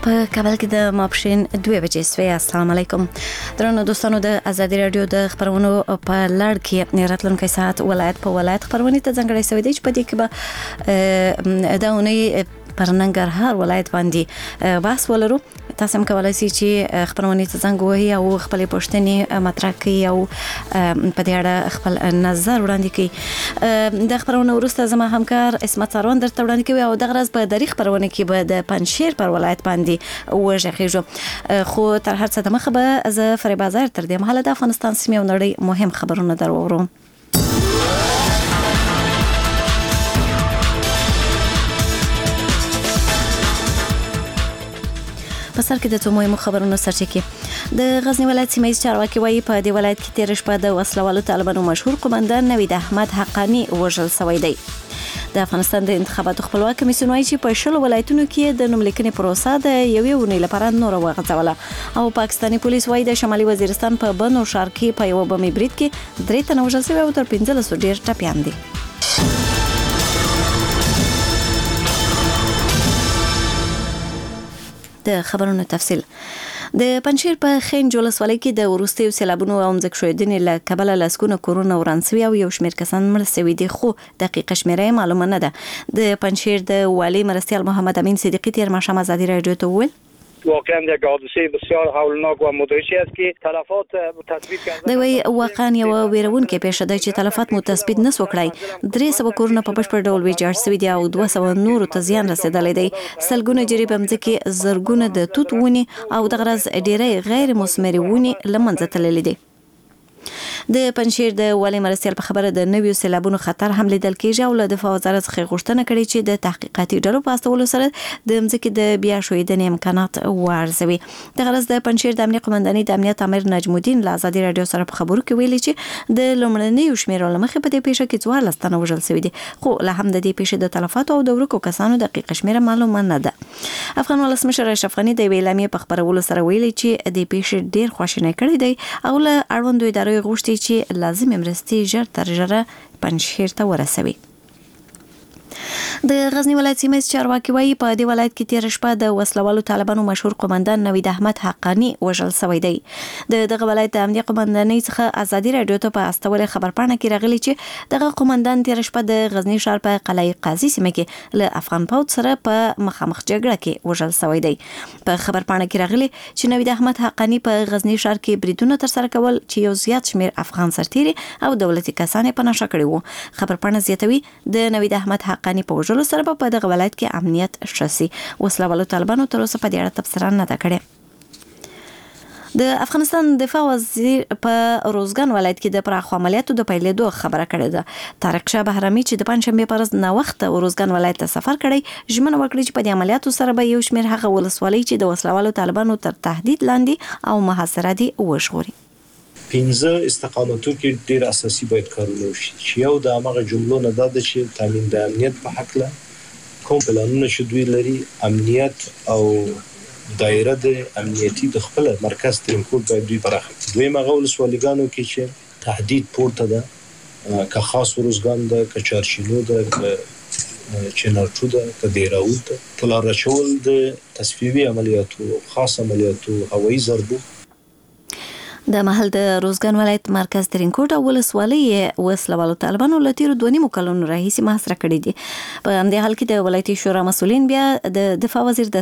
په کابل کې د ماپښین 2 بجې سوی. السلام علیکم درنو دوستانو، د ازادي رادیو د خبرونو په لړ کې راتلونکي ساعت ولایت په ولایت خبرونه ته ځانګړی سوی دی چې په دې کې به دا اونۍ پر ننګرهار ولایت باندې بحث ولرو. تاسو هم کولای شئ چې خبرونه ته زنګ ووهئ او خپل پوښتنې مطرح کړئ او په دې اړه خپل نظر وړاندې کړئ. د خبرونه وروسته زما همکار اسمت ساروان درته وړاندې کوي او دغه ورځ په دری خبرونه کې به د پنجشیر پر ولایت باندې وژغېږو. خو تر هر څه دمخه به زه فریبا زهر تر دې مهاله د افغانستان سیمې او نړۍ مهم خبرونه درورم. په سر کې د څو مهمو خبرونو سرچینې د غزنی ولایت سیمه چارواکي وایي په دې ولایت کې تیر شپه د وسلوالو طالبانو مشهور قومندان نوید احمد حقانی وژل شوی دی. د افغانستان د انتخاباتو خپلواک کمیسیون وایي چې په 10 ولایتونو کې د نوملیکنې پروسه د یوې ونې لپاره نور وغځوله او پاکستاني پولیس وایي د شمالي وزیرستان په بنو شهر کې په یو بمي برید کې 3 تنه وژل شوي او تر 15 ډیر ټپیان دي. د خبرونو تفصیل د پنجشیر په خنج ولسوالۍ کې د وروستیو سیلابونو او ځمکې ښویدنې له کبله لسګونه کورونه وران شوي او یو شمېر کسان مړه شوي دي، خو دقیقه شمېره معلومه نه ده. د پنجشیر د والي مرستیال محمد امین صدیقی تیر ماښام ازادي رادیو ته وویل واقعا یک حادثه بسیار هولناک و مدهشی است که تلفات تثبیت کردن. دوی واقعا یو ویرونکې پیښه ده چې تلفات مو تثبیت نسو کړای. 300 کورونه په بشپړ ډول ویجاړ شوي دي او 200 نورو ته زیان رسیدلی دی. سلګونه جریب مځکې، زرګونه د توت ونې او د غرض ډیری غیر مثمرې ونې له منځه تللې دي. د پنجشیر د والي مرستیال په خبره د نویو سیلابونو خطر هم لیدل کېږي او له دفاع وزارت څخه غوښتنه کړې چې د تحقیقاتي ډلو په استولو سره د مځکې د بیا ښویدنې امکانات وارزوي. د غرض د پنجشیر د امنیت قومندانۍ د امنیت امیر نجم الدین له ازادي رادیو سره په خبرو کې ویلي چې د لومړنیو شمیرو له مخې په دې پیښه کې 14 تنه وژل شوي دي، خو لا هم د دې پیښې د تلفاتو او د ورکو کسانو دقیقه شمیره معلومه نه ده. افغان ولسمشر اشرف غني د اعلامیې په خبرولو سره ویلي چې د پیښې ډیر خواشینی کړی دی او له اړوندو ادارو غوښتي چې لازم مرستې ژر تر ژره پنجشیر ته ورسوي. د غزنی ولایت سیمه چارواکي وایي په دې ولایت کې تیر شپه د وسلوالو طالبانو مشهور قومندان نوید احمد حقانی وژل شوی دی. دغه ولایت د امنیت قومندانۍ څخه ازادي رادیو ته په استول خبرپاڼه کې راغلی چې دغه قومندان تیر شپه د غزنی ښار په قلعه قاضي سیمه کې له افغان پوځ سره په مخامخ جګړه کې وژل شوی دی. په خبرپاڼه کې راغلی چې نوید احمد حقانی په غزنی ښار کې بریدونه تر سره کول چې یو زیات شمیر افغان سرتیري او دولتي کسان په نشه کړي وو. خبرپاڼه زیاتوي د نوید احمد حقانی په وژلو سره په دغه ولایت کې امنیت شاسي. وسلوالو طالبانو تر اوسه په دې اړه تبصره نه ده کړې. د افغانستان دفاع وزیر په روزګان ولایت کې د پراخ عملیاتو د پیلېدو خبره کړې ده. طارق شاه بهرامي چې د پنځشنبه پر ورځ ناوخته روزګان ولایت ته سفر کړی، ژمنه وکړه چې په دې عملیاتو سره به یو شمېر هغه ولسوالۍ چې د وسلوالو طالبانو تر تهدید لاندې او محاصره دي وژغوري. 15 استقامتو کې ډېر اساسي باید کارونه وشي چې یو د هغه جملو نه ده چې تامین د امنیت په حق له کوم پلانونه چې دوی لري، امنیت او دایره د امنیتي د خپل مرکز ترینکوټ باید دوی پراخه کړي. دویم هغه ولسوالیګانو کې چې تهدید پورته ده، که خاص روزګان ده، که چارشینو ده، که چنارچو ده، که دیراود ده، پلان راچول د تصفیوي عملیاتو، خاص عملیاتو، هوایي ضربو. د محل د روزګان ولایت مرکز ترینکوټ او ولسوالۍ وسلوالو طالبانو له تیرو 2.5 کلونو راهیسې محاصره کړي دي. په همدې حال کې د ولایتي شورا مسؤلین بیا د دفاع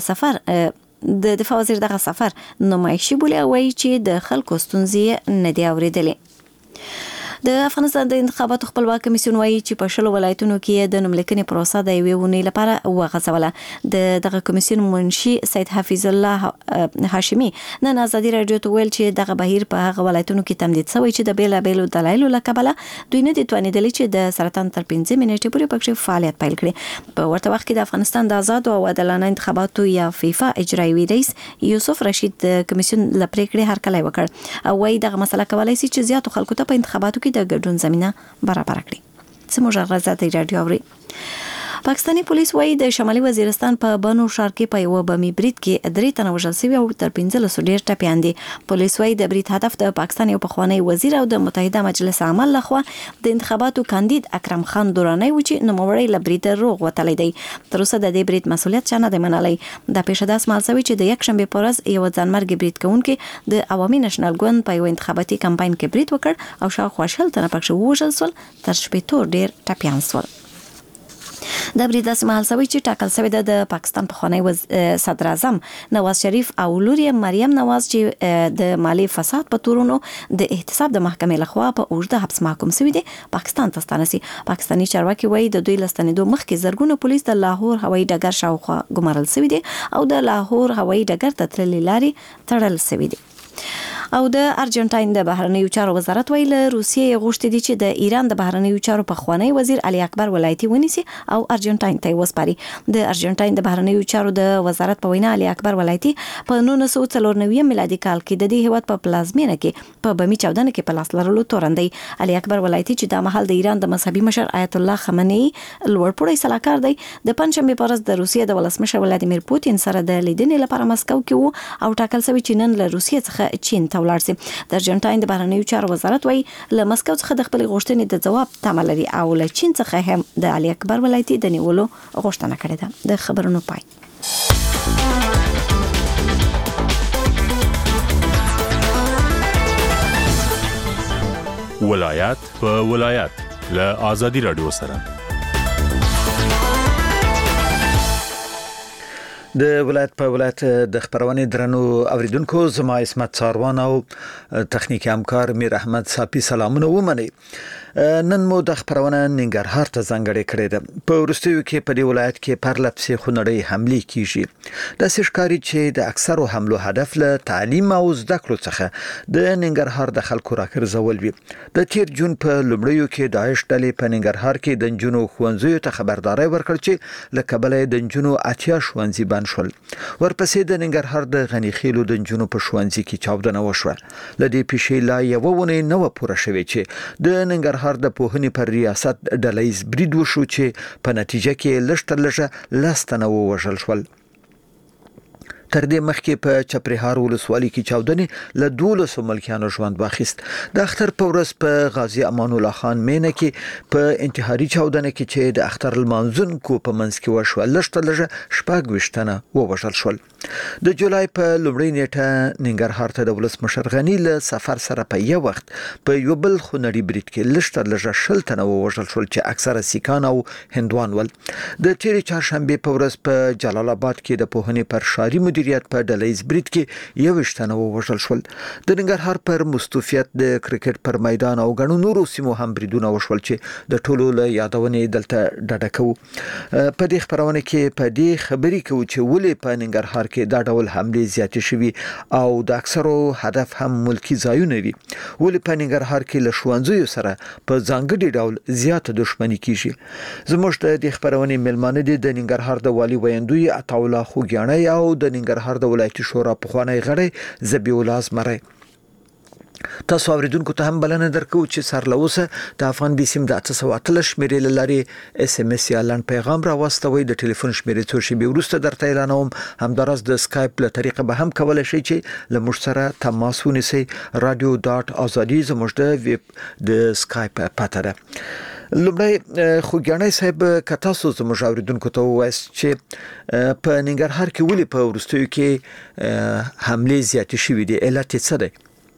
وزیر دغه سفر نمایشي بولي او وایي چې د خلکو ستونزې نه دي اورېدلې. د افغانستان د انتخاباتو خپلواک کمیسیون وایي چې په 10 ولایتونو کې د نوملیکنې پروسه د یوې ونې لپاره وغځوله. دغه کمیسیون منشي سید حفیظ الله هاشمي نن ازادي رادیو ته ویل چې دغه بهیر په هغه ولایتونو کې تمدید شوی چې د بیلابیلو دلایلو له کبله دوی نه دي توانیدلی چې د سرطان تر 15 منټې پورې پکې فعالیت پیل کړي. په ورته وخت کې د افغانستان د آزاد او عادلانه انتخاباتو یا فیفا اجرایي رئیس یوسف رشید د کمیسیون له پریکړې هرکلی وکړ او وایي دغه مسله کولای شي چې زیاتو خلکو ته په انتخاباتو کې د ګډون زمينه برابر کړي. سمو ژغ ازادي رادیو اوري. پاکستاني پولیس وايي د شمالي وزیرستان په بنو ښار کې په یو بمي برید کې 3 تنه وژل شوي او تر 15 ډیر ټپیان دي. پولیس وايي د برید هدف د پاکستان یو پخوانی وزیر او د متحده مجلس عمل لخوا د انتخاباتو کاندید اکرم خان دورانی و چې نوموړی له برید روغ وتلی دی. تر اوسه د دې برید مسؤلیت چا نه دی منلی. د پیښه داس مال شوی چې د یک شنبه په ورځ یو ځانمرګي برید کوونکي د عوامي نېشنل ګوند په یو انتخاباتي کمپاین کې برید وکړ او شاوخوا شل تنه پکښې ووژل شول، تر شپېتو ډیر ټپیان شول. د برید داسې مهال شوی چې ټاکل شوی د پاکستان پخوانی صدر اعظم نواز شریف او لور مریم نواز چې د مالی فساد په تورونو د احتساب د محکمې لخوا په اوږده حبس محکوم شوي دي، پاکستان ته ستانه سي. پاکستاني چارواکي وایي د دوی لستنېدو مخکې زرګونه پولیس د لاهور هوایي ډګر شاوخوا ګمارل شوي دي او د لاهور هوایي ډګر ته تللې لارې تړل شوي دي. او د ارجنټاین د بهرنیو چارو وزارت ویل روسیې غوښتي دي چې د ایران د بهرنیو چارو پخوانی وزیر علي اکبر ولایتي ونیسي او ارجنټاین ته وسپاري. د ارجنټاین د بهرنیو چارو د وزارت په وینا علي اکبر ولایتي په 1994 میلادي کال کې د دې هیواد په پلازمینه کې په بمی چاودنه کې په لاس لرلو تورندي. علي اکبر ولایتي چې د محل د ایران د مذهبي مشر آیت الله خمینی لوړپوړی سلاکار دی، د پنځشنبه په ورځ د روسیې د ولسمشر ولادیمیر پوتین سره د لیدنې لپاره مسکو کې وو او ټاکل شوی چې نن له روسیې څخه چین ته ولاړ شي. د ارجنټاین د بهرنیو چارو وزارت وايي له مسکو څخه د خپل غوښتنې د جواب تمه لري او له چین څخه هم د علي اکبر ولایتي د نیولو غوښتنه کړې ده. د خبرونو پای. ولایت په ولایت له آزادي رادیو سره د ولایت په ولایت د خبرونه درنو اوریدونکو، زما اسمت څاروان او تخنیکی همکار میر احمد صافی سلامونه ومني. نن مو د خبرونه ننګرهار ته ځانګړې کړې ده. په وروستیو کې په دې ولایت کې پرلپسې خونړۍ حملې کیږي. د سشکاري چې د اکثرو حملو هدف له تعلیم او زده کړو څخه د ننګرهار د خلکو راکرځول وي. د تیر جون په لومړیو کې داعش ډلې په ننګرهار کې د جنونو ښوونځیو ته خبرداري ورکړ چې له کبله د جنونو اتیا ښوونځي بند شول. ورپسې د ننګرهار د غنی خیلو د جنونو په ښوونځي کې چاودنه وشوه. لدې پیښې لا یو ونه نو پوره شوې چې د ننګرهار د پوهنې پر ریاست ډلهیز برید وشو چې په نتیجه کې لږ تر لږه 10 تنه ووژل شول. تر دې مخکې په چپرهار ولسوالۍ کې چاودنې له 12 ملکیانو ژوند واخیست. د اختر په ورځ په غازی امان الله خان مینه کې په انتحاري چاودنه کې چې د اختر المنځونکو په منځ کې وشو لږ تر لږه 14 تنه ووژل شول. د جولای په لومړۍ نیټه ننګرهار ته د ولسمشر غنی له سفر سره په یو وخت په یو بل خونړي برید کې لږ تر لږه 10 تنه ووژل شول چې اکثره سیکان او هندوان ول. د تیرې چهارشنبه په ورځ په جلال آباد کې د پوهنې پر شاري مدیریت په ډلهیز برید کې 21 تنه ووژل شول. د ننګرهار پر مستوفیت د کرکټ پر میدان او غنو نورو سیمو هم بریدونه وشول چې د ټولو له یادونې دلته ډډه کوو. په دې خبرونه کې په دې خبرې کوو چې ولې په ننګرهار کې دا ډول حملې زیاتې شوي او د اکثرو هدف هم ملکی ځایونه وي. ولې په ننګرهار کې له ښوونځیو سره په ځانګړي ډول زیاته دښمني کیږي. زموږ د دې خبرونې ملمانه دي د ننګرهار د والي ویندوی عطاالله خوګیاڼی او د ننګرهار د ولایتي شورا پخوانی غړی ذبیح الله زمری. تاسو اوریدونکو ته هم بلنه درکو چې سر له اوسه د افغان بي سیم د 813 شمیرې لارې اس ام اس یا لاند پیغام را واستوي. د ټلیفون شمیرې څو شی به ورسته درته اعلانوم. همدارس د سکایپ له طریقه به هم کولای شئ چې له موږ سره تماس ونیسئ. radio.azadi زموږ د ویب د سکایپ پته ده. لومړی خوګیاڼی صاحب کتاسو زموږ اوریدونکو ته وایي چې په ننګرهار کې ولې په ورستیو کې حملې زیاتې شوې دي، علت یې څه دی؟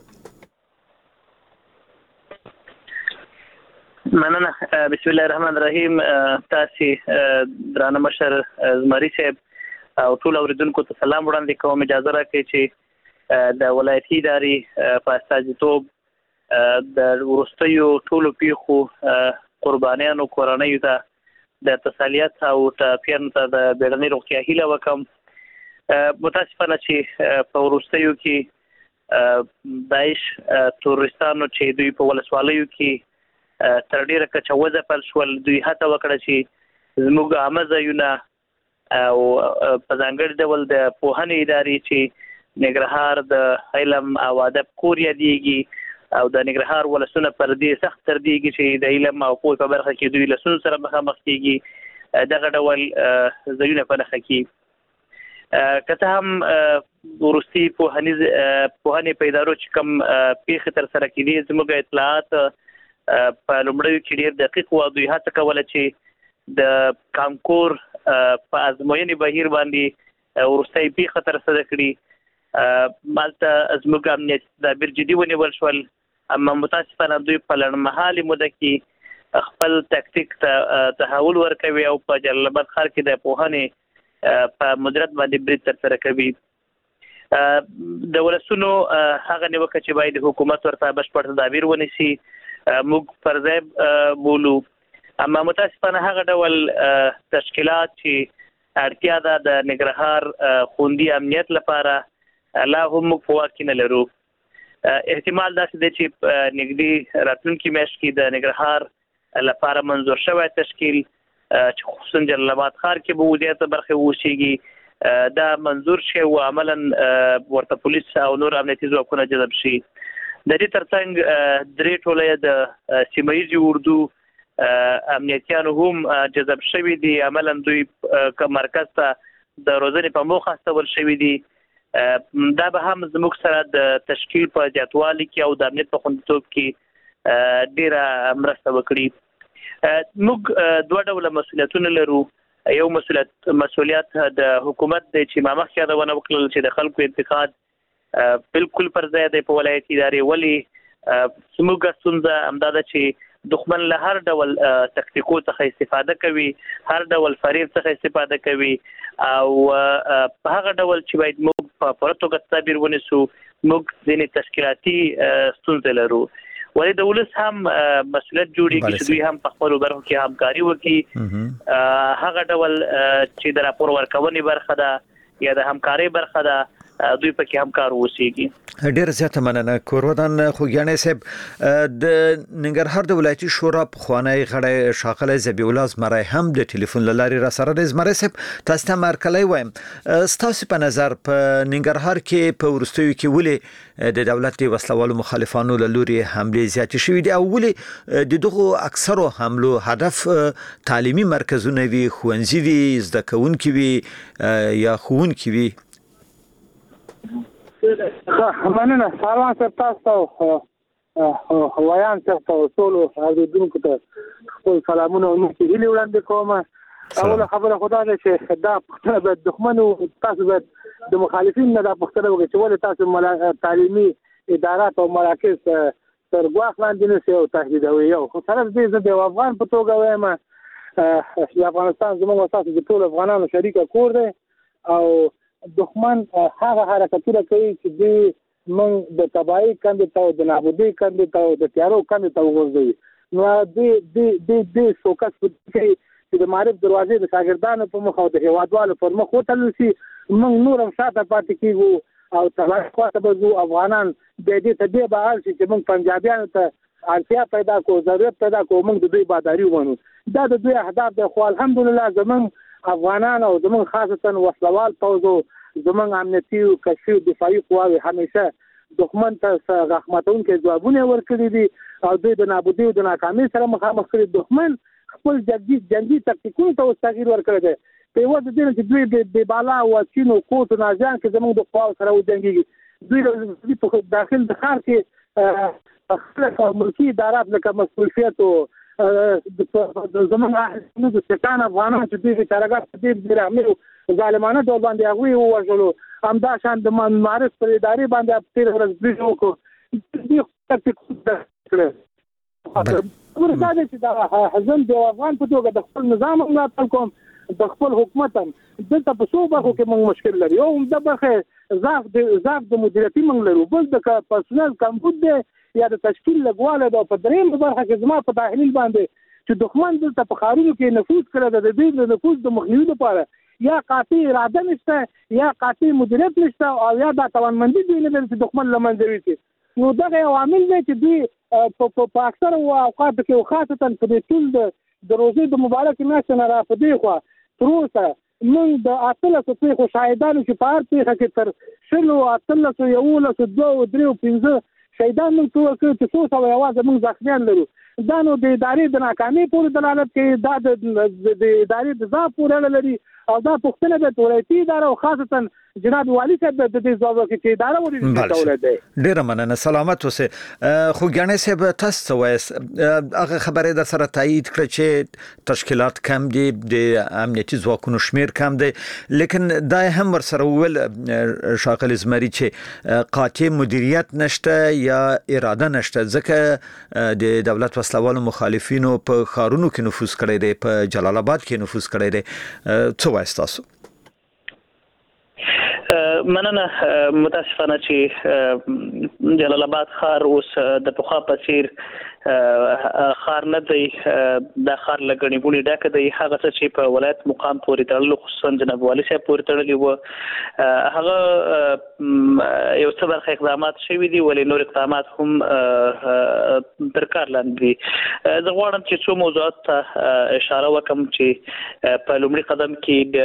مننه. بسم الله الرحمن الرحیم. تاسو درانه مشر زمری صاحب او ټول اوریدونکو ته سلام وړاندې کوم. اجازه راکړئ چې د ولایتي ادارې په استازیتوب د ورستیو ټولو پیښو قربانیانو کورنیو ته د تسلیت او تعافیت ته د بیړنۍ روغتیا هیله وکم. متاسفانه چې په ورستیو کې داعش تورستانو چې دوی په ولسوالیو کې تر ډیره کچه وځپل شول، دوی هڅه وکړه چې زموږ عامه ځایونه او په ځانګړي ډول د پوهنې ادارې چې ننګرهار د علم او ادب کور یادېږي او د ننګرهار ولسونه پر دې سخت تر دیږي چې د علم او پوهې په برخه کې دوی له ستونزو سره مخامخ کېږي. دغه ډول ځایونه په نښه کړي. که څه هم وروستي پوهنې په ادارو چې کوم پیښې ترسره کېدې زموږ اطلاعات په لومړیو کې ډېر دقیق وو. دوی هڅه کوله چې د کانکور په ازموینې بهیر باندې وروستۍ پیښه ترسره کړي. مالته زموږ امنیتي تدابیر جدي ونیول شول، اما متاسفانه دوی په لنډمهالې موده کې خپل تکتیک ته تحول ورکوي او په جلال آباد ښار کې د پوهنې په مدیریت باندې برید ترسره کوي. د ولسونو هغه نیوکه چې باید حکومت ورته بشپړ تدابیر ونیسي موږ پر ځای بولو، اما متاسفانه هغه ډول تشکیلات چې اړتیا ده د ننګرهار خوندي امنیت لپاره لا هم موږ په واک کې نه لرو. احتمال داسې دی چې نږدې راتلونکي میاشت کې د ننګرهار لپاره منظور شوی تشکیل چې خصوصا جلال آباد ښار کې به زیاته برخه وشيږي دا منظور شي او عملاً ورته پولیس او نور امنیتي ځواکونه جذب شي. د دې ترڅنګ درې ټولۍ د سیمایي اردو امنیتیانو هم جذب شوي دي، عملاً دوی مرکز ته د روزنې په موخه استول شوي دي. دا به هم زموږ سره د تشکیل په زیاتوالي کې او د امنیت په خوندیتوب کې ډیره مرسته وکړي. موږ دوه ډوله مسؤلیتونه لرو. یو مسؤلیت د حکومت دی چې ما مخکې یادونه وکړل چې د خلکو انتقاد بالکل پر ځای دی په ولایتي ادارې. ولې زموږ ستونزه همدا ده چې دښمن له هر ډول تکتیکو څخه استفاده کوي، هر ډول فریب څخه استفاده کوي او په هغه ډول چې باید موږ په پوره توګه تدابیر ونیسو. موږ ځینې تشکیلاتي ستونزې لرو. ولې د ولس هم مسؤلیت جوړیږي چې دوی هم په خپلو برخو کې همکاري وکړي. هغه ډول چې د راپور ورکونې برخه ده یا د همکارۍ برخه ده دوی پکې همکار اوسېږي. ډېر زیاته مننه. کورودان خوږیاڼی صاحب، د ننګرهار د ولایتي شورا پخوانی غړی ښاغلی ذبیح الله زمری هم د ټلیفون له لارې راسره دی. زمری صاحب، تاسو ته مرکلی وایم، ستاسو په نظر په ننګرهار کې په وروستیو کې ولې د دولت د وسلوالو مخالفانو له لوري حملې زیاتې شوې دي او ولې د دغو اکثرو حملو هدف تعلیمي مرکزونه وي، ښوونځي وي، زده کوونکي وي یا ښوونکي وي؟ مننه. سلام سر تاسو ویان تاسو ټول اوریدونکو ته خپل سلامونه او هیلې وړاندې کوم. اوله خبره خدا ده چې دا پښتنه به دښمن او تاسو به د مخالفین نه دا پښتنه وکړي چې ولې تاسو تعلیمي ادارات او مراکز تر ګواښ لاندې نشي او تهدیدوي. یو خو سره دې زه د افغان په توګه وایم چې افغانستان زموږ اساس د ټول افغانانو شریکه کور دی او دښمن هغه حرکتونه کوي چې دوی موږ د تباهي کندې ته او د نابودۍ کندې ته او د تیارو کندې ته وغورځوي. نو دوی فوکس کوي چې د معرف دروازې د شاګردانو په مخ او د هیوادوالو پر مخ وتړل شي. موږ نور هم شاته پاتې کېږو او تباهي خواته به ځو. افغانان د دې ته دې به اړ شي چې موږ پنجابیانو ته اړتیا پیدا کړو، ضرورت پیدا کړو، موږ د دوی باداري ومنو. دا د دوی اهداف دی. خو الحمدلله زموږ افغانان او زموږ خاصتا وسلوال پوځ او زموږ امنیتي او کشفي او دفاعي قواوې همیشه دښمن ته غاښماتونکي ځوابونه ورکړي دي او دوی د نابودۍ او د ناکامۍ سره مخامخ کړي. دښمن خپل جنګي تکتیکونو ته اوس تغییر ورکړی دی په یوازې دې چې دوی د بالا او چین او کوټ او نازیان کې زموږ د قواو سره وجنګېږي. دوی په داخل د ښار کې خپل ملکي ادارات لکه مسؤلیت او زموږ د سکان افغانان چې دوی بیچارهګان په دې برحمي ظالمانه ډول باندې هغوی ووژلو. همدا شان د معارف پر ادارې باندې تېره ورځ برید وکړو. دوی تکتیکونه کړی دا دی چې د زه د افغان په توګه د خپل نظام هم ملاتړ کوم، د خپل حکومت هم. دلته په څو برخو کې موږ مشکل لري. یو همدا برخه ضعف د مدیریتي موږ لرو، بل د پرسونل کمبود دی یا د تشکیل لګواله ده. په درېیمه برخه کې زما په تحلیل باندې چې دښمن دلته په ښارونو کې نفوذ کړی ده. د دوی د نفوذ د مخنیوي لپاره یا قاطع اراده نشته یا قاطع مدیریت نشته او یا دا توانمندي دوی نه لري چې دښمن له منځه یوسي. نو دغه عوامل دی چې دوی په اکثره اوقاتو کې او خاصتا په دې ټول د روژې د مبارکې میاشتې نه را په دې خوا تر اوسه موږ د 1800 پیښو شاهدانو چې په هر پیښه کې تر 1800 11 2 3 5 شهیدان موږ ټول کړو چې 300 یوازې موږ زخمیان لرو. دا نو د ادارې د ناکامۍ پورې دلالت کوي، دا د ادارې د ضعف پورې لري او دا پوښتنه د ولایتي اداره او خاصتا جناب والي صاحب د دې ځواب کې اداره ولې ډول دی. ډیره مننه، سلامت اوسه. خو ګڼې صاحب تاسو وایس هغه خبره در سره تایید کړ چې تشکیلات کم دي، د امنیتي ځواکونو شمیر کم دی، لیکن دا هم ور سره ول شاغل زمری چې قاطع مدیریت نشته یا اراده نشته، ځکه د دولت وسلوالو مخالفینو په خارونو کې نفوذ کړی دی، په جلال آباد کې نفوذ کړی دی. څه وایي تاسو؟ مننه. متاسفانه چې جلال آباد ښار اوس د پخوا په څیر ښار نه دی، دا ښار له ګڼې ګوڼې ډک دی. هغه څه چې په ولایت مقام پورې تړلو، خصوصا جناب والي صاحب پورې تړلي وو، هغه یو څه برخه اقدامات شوي دي، ولې نور اقدامات هم تر کار لاندې دي. زه غواړم چې څو موضوعات ته اشاره وکړم چې په لومړي قدم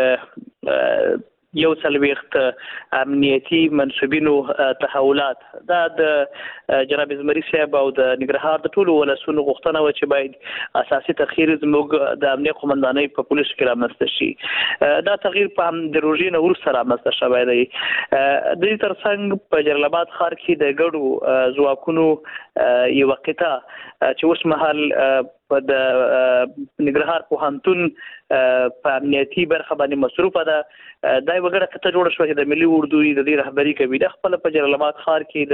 کې یو څلوېښت امنیتي منصوبینو تحولات، دا د جناب زمري صاحب او د ننګرهار د ټولو ولسونو غوښتنه و چې باید اساسي تغییر زموږ د امنیت قومندانۍ په پولیسو کې رامنځته شي. دا تغییر په هم د روژې نه وروسته رامنځته شوی دی. د دې ترڅنګ په جلال آباد ښار کې د ګډو ځواکونو یوه قطعه چې اوس مهال په د ننګرهار پوهنتون په امنیتي برخه باندې مصروفه ده، دا یوه ګډه قطعه جوړه شوه چې د ملي اردو د دې رهبري کوي. دا خپله په جلال آباد ښار کې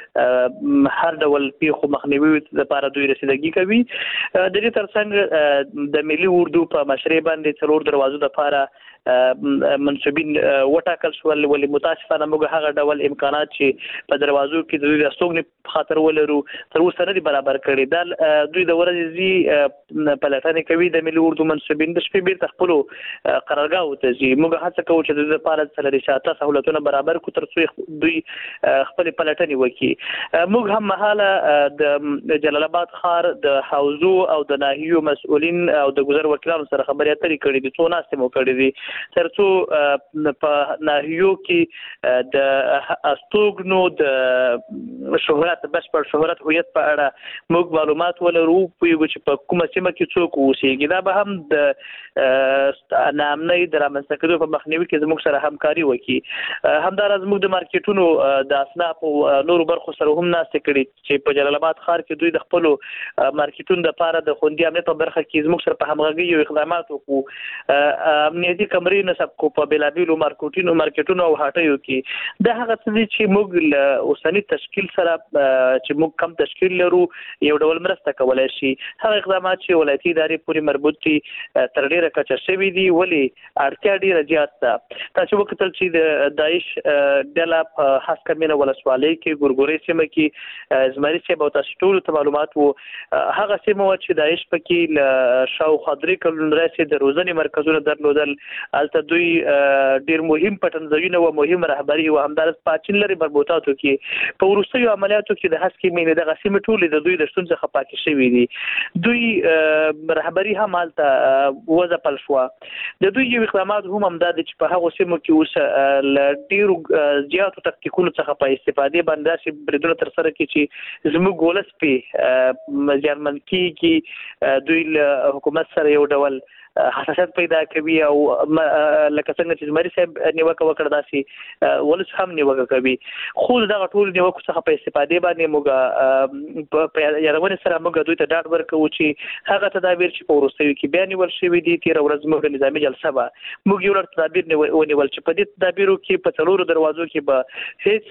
د هر ډول پیښو مخنیوي لپاره دوی رسیدګي کوي. د دې ترڅنګ د ملي اردو په مشرۍ باندې 4 دروازو لپاره منصوبین وټاکل شول، ولې متاسفانه موږ هغه ډول امکانات چې په دروازو کې د دوی د استوګنې خاطر ولرو تر اوسه نه دي برابر کړي. دا دوی د ورځې ځي پلټنې کوي، د ملي اردو منصوبین د شپې بیرته خپلو قرارګاهو ته ځي. موږ هڅه کوو چې د دوی لپاره څلوري ساعته سهولتونه برابر کړو تر څو دوی خپلې پلټنې وکړي. موږ هم مهاله د جلال آباد ښار د حوزو او د ناحیو مسؤلین او د ګذر وکیلانو سره خبرې اترې کړې دي، څو ناستې مو کړې دي ترڅو په ناحیو کې د استوګنو د شهرت بشپړ شهرت هویت په اړه موږ معلومات ولرو، پوهیږو چې په کومه سیمه کې څوک اوسېږي. دا به هم د ناامنۍ د رامنځته کېدو په مخنیوي کې زموږ سره همکاري وکړي. همداراز موږ د مارکیټونو د اسنافو نورو برخو سره هم ناستې کړي چې په جلال آباد ښار کې دوی د خپلو مارکیټونو لپاره د خوندي امنیت په برخه کې زموږ سره په همغږي یو اقدامات وکړو. امنیتي کمرې نصب کو په بېلابېلو مارکیټونو او هاټیو کې. دا هغه څه دي چې موږ له اوسني تشکیل سره چې موږ کم تشکیل لرو یو ډول مرسته کولی شي. هغه اقدامات چې ولایتي ادارې پورې مربوط دي تر ډېره کچه شوي دي، ولې اړتیا ډېره زیات ده. تاسو وکتل چې د داعش ډله په هسکه مینه ولسوالۍ کې ګورګورې سیمه کې زمري صاحب او تاسو ټولو ته معلومات وو، هغه سیمه وه چې داعش پکې له شاوخوا 3 کلونو راهیسې د روزنې مرکزونه درلودل. البته دوی ډیر مهم پټنځایونه او مهم رهبري او همدارس پاچین لري مربوطاتو کې. په وروستیو عملیاتو کې د هسکې مینې دغه سیمې ټولې د دوی د شتون څخه پاکې شوي دي. دوی رهبري هم هلته وځپل شوه. د دوی یو اقدامات هم همدا دی چې په هغو سیمو کې اوس له ډیرو زیاتو تکتیکونو څخه په استفادې باندې داسې بریدونه ترسره کړي چې زموږ ولس پرې زیانمن کېږي. دوی له حکومت سره یو ډول حساسیت پیدا کوي او لکه څنګه چې زمري صاحب نیوکه وکړه داسې ولس هم نیوکه کوي. خو دغه ټول نیوکو څخه په استفادې باندې موږ په یادونې سره موږ دوی ته ډاډ ورکوو چې هغه تدابیر چې په وروستیو کې بیا نیول شوي دي، تېره ورځ موږ نظامي جلسه به موږ یو لړ تدابیر ونیول چې په دې تدابیرو کې په 4 دروازو کې به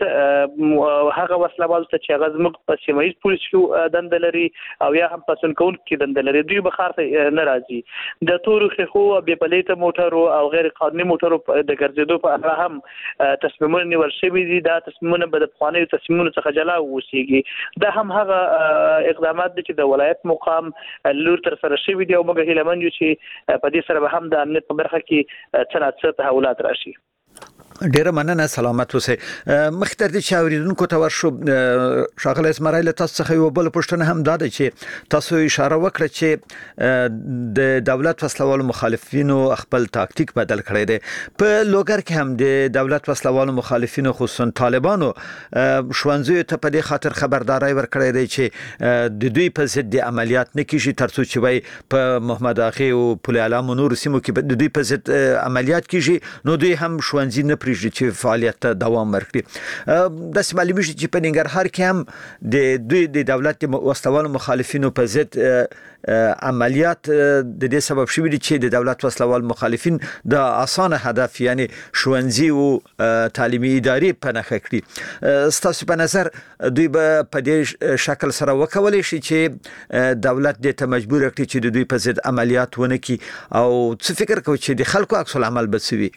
هیڅ هغه وسلوالو ته چې هغه زموږ په سیمه ییز پولیس کې دنده لري او یا هم پسون کوونکو کې دنده لري، دوی به ښار ته نه راځي. د تورو خو بې پلیته موټرو او غیر قانوني موټرو د ګرځېدو په اړه هم تصمیمونه نیول شوي دي. دا تصمیمونه به د پخوانیو تصمیمونو څخه جلا واوسېږي. دا هم هغه اقدامات دي چې د ولایت مقام لور ترسره شوي دي او موږ هیله مند یو چې په دې سره به هم د امنیت په برخه کې څه نه څه تحولات راشي. ډیره مننه سلامت اوسئ. مختر دي چې اوریدونکو ته ورشو شاغله اسماعیل تاسو څخه یو بل پوښتنه هم داده چې تاسو اشاره وکړه چې د دولت وسلوالو مخالفینو خپل تاکتیک بدل کړی دی. په لوګر کې هم د دولت وسلوالو مخالفینو خصوصا طالبانو شوانزیو ته په دې خاطر خبرداري ورکړی دی چې د دوی په ضد د عملیات نه کیږي ترڅو چې وای په محمد اخی او پل علام نور سیمو کې د دوی په ضد عملیات کیږي نو دوی هم شوانزی نه پریږدي چې فعالیت ته دوام ورکړي. د معلومه شي چې په ننګرهار کې هم د دوی د دولت وسلوالو مخالفینو په ضد عملیات د دې سبب شوی دي چې د دولت وسلوال مخالفین د اسانه هدف یعنی شوانزی او تعلیمي ادارې په نخښه کړي. ستاسو په نظر دوی به په دې شکل سره وکولای شي چې دولت دې ته مجبور کړي چې د دوی په ضد عملیات ونه کړي او څه فکر کوي چې د خلکو عکس العمل بسوي؟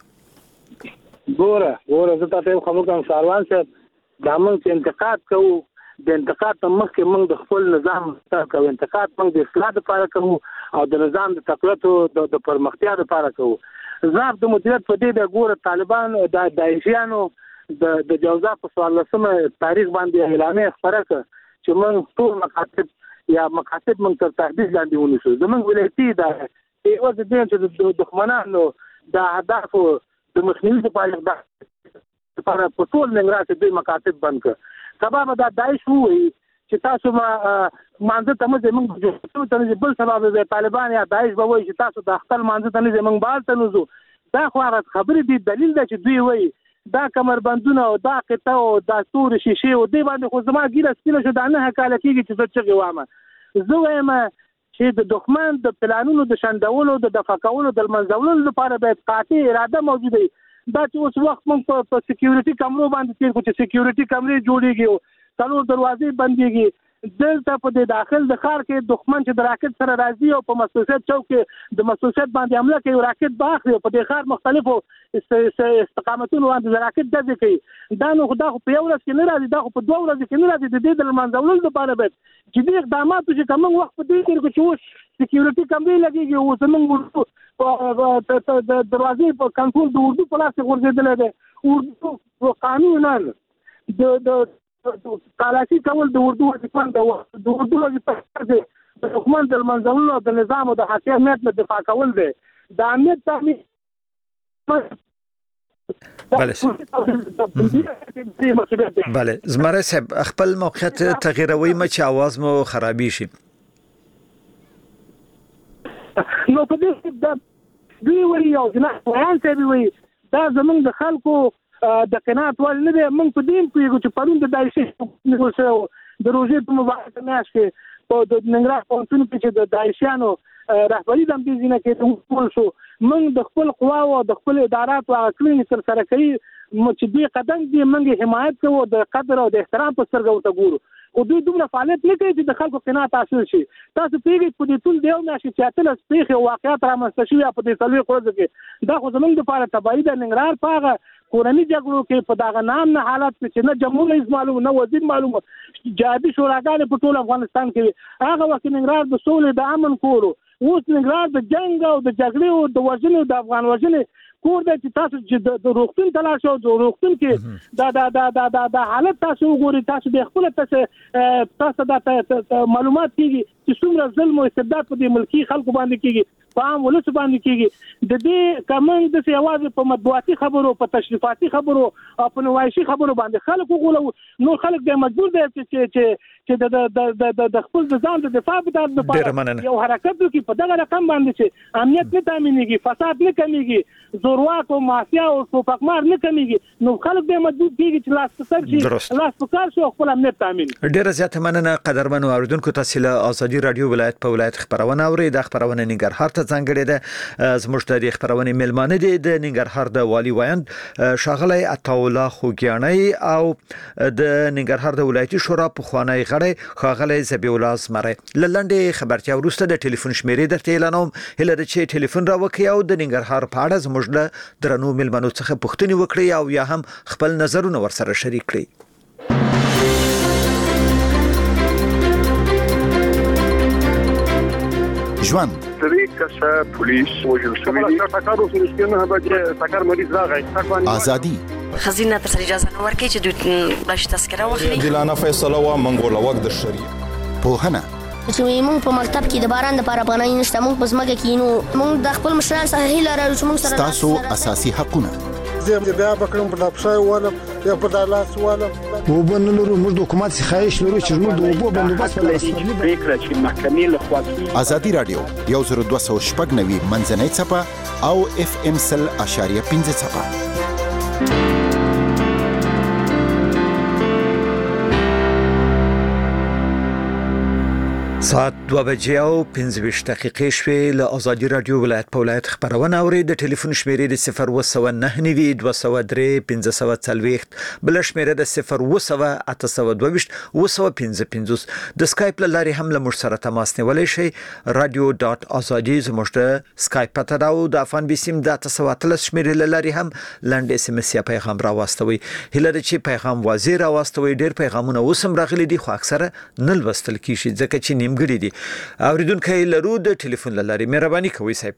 ګوره زه تاسو خبر کوم ساروان صاحب دا موږ انتقاد کوو د انتقاد مخکې موږ د خپل نظام کوو انتقاد موږ د اصلاح لپاره کوو او د نظام د تقویت او د پرمختیا لپاره کوو. ضعف د مدیریت په دې د ګوره طالبان د داعشیانو د جوزا په 14 تاریخ باندې اعلانې خبره کړه چې موږ ټول مقاصد موږ تر تهدید لاندې ونیسو. زموږ ولایتي اداره یو د دې چې د دښمنانو د اهداف د مخنیوي لپاره په ټول ننګرهار کې دوی مقاصد بند کړ. سبب دا داعش وایي چې تاسو مانځه ته موږ ته بل سبب دی طالبان یا داعش به وایي چې تاسو د خپل مانځه ته نه موږ بال ته نوزو. دا خو هغه خبرې دي دلیل دی چې دوی وایي دا کمربندونه او دا قطه او دا تور شیشه او دی باندې خو زما ګیره سپینه شو دا نه کال کېږي چې څه چغې وامه. زه وایم چې د دښمن د پلانونو د شندولو د دفع کولو د منځولو لپاره باید قاطع اراده موجوده وي. دا چې اوس وخت موږ په سکیورټي کمرو باندې تیر کو چې سکیورټي کمرې جوړیږي څلور دروازې بنديږي دلته په داخل د ښار کې دښمن چې د راکټ سره راځي او په مسؤلیت چوک کې د مسؤلیت باندې حمله کوي راکټ باخلي په دې ښار مختلفو استقامتونو باندې راکټ دځي کوي. دا نو خدا خو په یو ورځ کې نه راځي دا خو په 2 ورځې کې نه راځي. د دې د منځولو لپاره باید جدي اقدامات چې کوم وخت په دې کې چې سکیورټي کمرې لګيږي او زموږ د دروازې په کنټرول د اردو په لاس ورغېدل دي. اردو قانونن د کلاسي کول د اردو د اردو د حکومت د منځولو د نظام او د حاکمیت د دفاع کول دي. د امنیت تامین بله زمره صاحب خپل موقعیت تغییروي مچ आवाज مو خرابې شي. نو په دې د دوی وی او جناب وایي چې وی دا زمونږ د خلکو د قناعت ول نه دی. موږ په دې پیږو چې پرون د داعش د روزې په مبارکه میاشت کې په د ننګرهار پوهنتون کې چې د داعشیانو رهبري د دې ځینې کې ټول شو. موږ د خپل قوا او د خپل ادارات او کلینیک سره کوي چې دې قدم دې موږ حمایت کوو د قدر او د احترام په سترګه ورته ګورو. او دوی دومره فعالیت نه کوي چې د خلکو قناعت حاصل شي. تاسو پیږئ په دې ټول دیو میاشتې چې اتل سپیخ واقعیت رامنځته شوي په دې څلوي ورځو کې دا خو زموږ لپاره تبعید د ننګرهار په هغه کورنۍ جګړو کې په دغه نام نه حالت چې نه جمهور رئیس معلوم نه وزیر معلوم جهادي شوراګانې په ټول افغانستان کې هغه وخت ننګرهار د سولې د امن کورو اوس ننګرهار د جنگ او د جګړې او د وژنې د افغان وژنې کور دی چې تاسو چې د روغتون تلاش او د روغتون کې دا حالت تاسو وګورئ. تاسو د خپل تاسو د معلومات کیږي چې څومره ظلم او استبداد په دې ملکی خلکو باندې کیږي په عام ولس باندې کیږي. د دې کمن د سیاوازه په مطبوعاتي خبرو په تشریفاتي خبرو او په نوایشي خبرو باندې خلکو غولو نو خلک د مجبور دي چې د خپل ځان د دفاع لپاره یو حرکت وکړي په دغه رقم باندې چې امنیت نه تامینېږي فساد نه کمیږي زورواک او مافیا او توپکمار نه کمیږي نو خلک به مجبور کیږي چې لاس په کار شي خپل امنیت تامین. ډیره زیاته مننه قدرمنو اوریدونکو تاسو له ازادي رادیو ولایت په ولایت خبرونه اورئ. د خبرونه ننګرهار ته ځانګړې ده. زموږ د خبرونه ملمانه دي د ننګرهار د والی وایند شاغلی عطاوله خوګیانی او د ننګرهار د ولایتي شورا په خوانی غړی خاغلی زبی الله زمره. لنډه خبرتیا وروسته د ټلیفون شمیرې درته اعلانوم. هله د چې ټلیفون راوکي او د ننګرهار په اړه زموږ له درنو ملمنو څخه پوښتنې وکړي او یا هم خپل نظرونه ورسره شریک کړي. ژوند درې کسه پولیس وژل شوي دي ټاکر اوس نشته به ټاکر مریض راغی ازادي خزینه تر اجازه نه ورکړي چې دوی باندې تذکره واخلي عادلانه فیصله وا منګول وخت د شریعه پوهنه چې موږ په مکتب کې د باران لپاره پناه نشته موږ په ځمکه کې نو موږ د خپل مشران څخه هیله لرو چې موږ سره تاسو اساسي حقونه زه بیا بکرم په داپسای والا یا په دالاس والا وبنلرو موږ د حکومت څخه خواهش لرو چې موږ د وبو بندوبست فکر چې محکمې له خوا ازادي رادیو 10290 منځنۍ چپه او FM 100.5 چپه ساعت 2 بجې او 15 دقیقې شوې له ازادي رادیو ولایت په ولایت خبرونه اوري د ټلیفون شمیرې د 0299240 بل شمیره د 01822 د سکایپ لاري هم له مر سره تماس نیولای شي radio.azadi زموږ د سکایپ پته دا او د افغان بسیم د 913 شمیرې لاري هم لاندې SMS یا پیغام راوستوي هله د چی پیغام واضح راوستوي ډیر پیغامونه اوسم راغلي دي خو اکثره نه لوستل کیږي ځکه چې نیمګړي دي اوریدونکو لرو د ټلیفون لاري مهرباني کوئ صاحب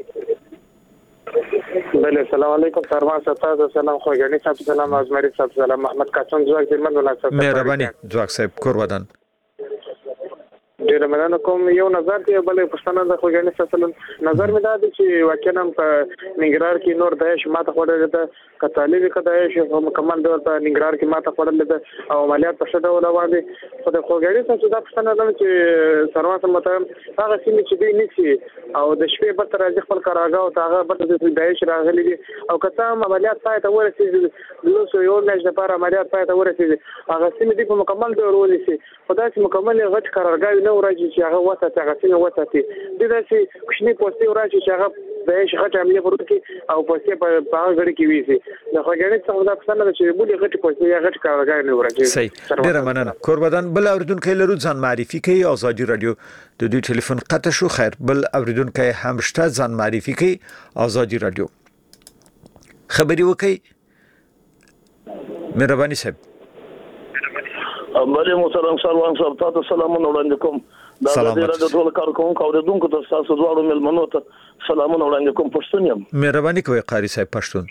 بله السلام علیکم سرمان صاحب سلام خوګانی صاحب سلام ازمری صاحب سلام محمد قاسم زواج درمن ولایت مهرباني زواج صاحب کور ودان ډیر مننه کوم یو نظر دی بلې پښتنه د خوګانی صاحب نظر مې دا دی چې واقعا په ننګرهار کې نور داعش ماته خوړل ده کتالي کې داعش مکمل ډول په ننګرهار کې ماته خوړل ده او عملیات په شته ډول باندې خو د خوګانی صاحب دا پښتنه ده چې سروان سم ته هغه سیمه چې دی نشي او د شپې په تر ځخ خپل کاراګاو ته هغه په داعش راغلي دي او کته عملیات پای ته ورسېږي نو یو مېش د لپاره عملیات پای ته ورسېږي هغه سیمه دی په مکمل ډول ولې خدای چې مکمل غټ کارګاوي نو راځي چې هغه وسه هغه څنګه وسه دي چې کوښنی پوسټي راځي چې هغه د شغه عملیه ورته او پوسټي په هغه غړي کې ویسي د خوګړې څخه دا څنګه چې بوله غټ پوسټي یا غټ کارګاوي نو راځي صحیح ډیر مننه قربان بل اوریدونکو لرو ځان معرفي کوي ازادي رادیو د دوی ټلیفون قطع شو خیر بل اوریدونکو هم شته ځان معرفي کوي ازادي رادیو خبري وکي مهرباني صاحب بله محترم سروان صاحب تاسو سلامونه وړاندې کوم دا د رادیو ټول کارکونکو او دونکو تاسو دواړو ملمنو ته سلامونه وړاندې کوم پښتون یم مهرباني کوي قاری صاحب پښتون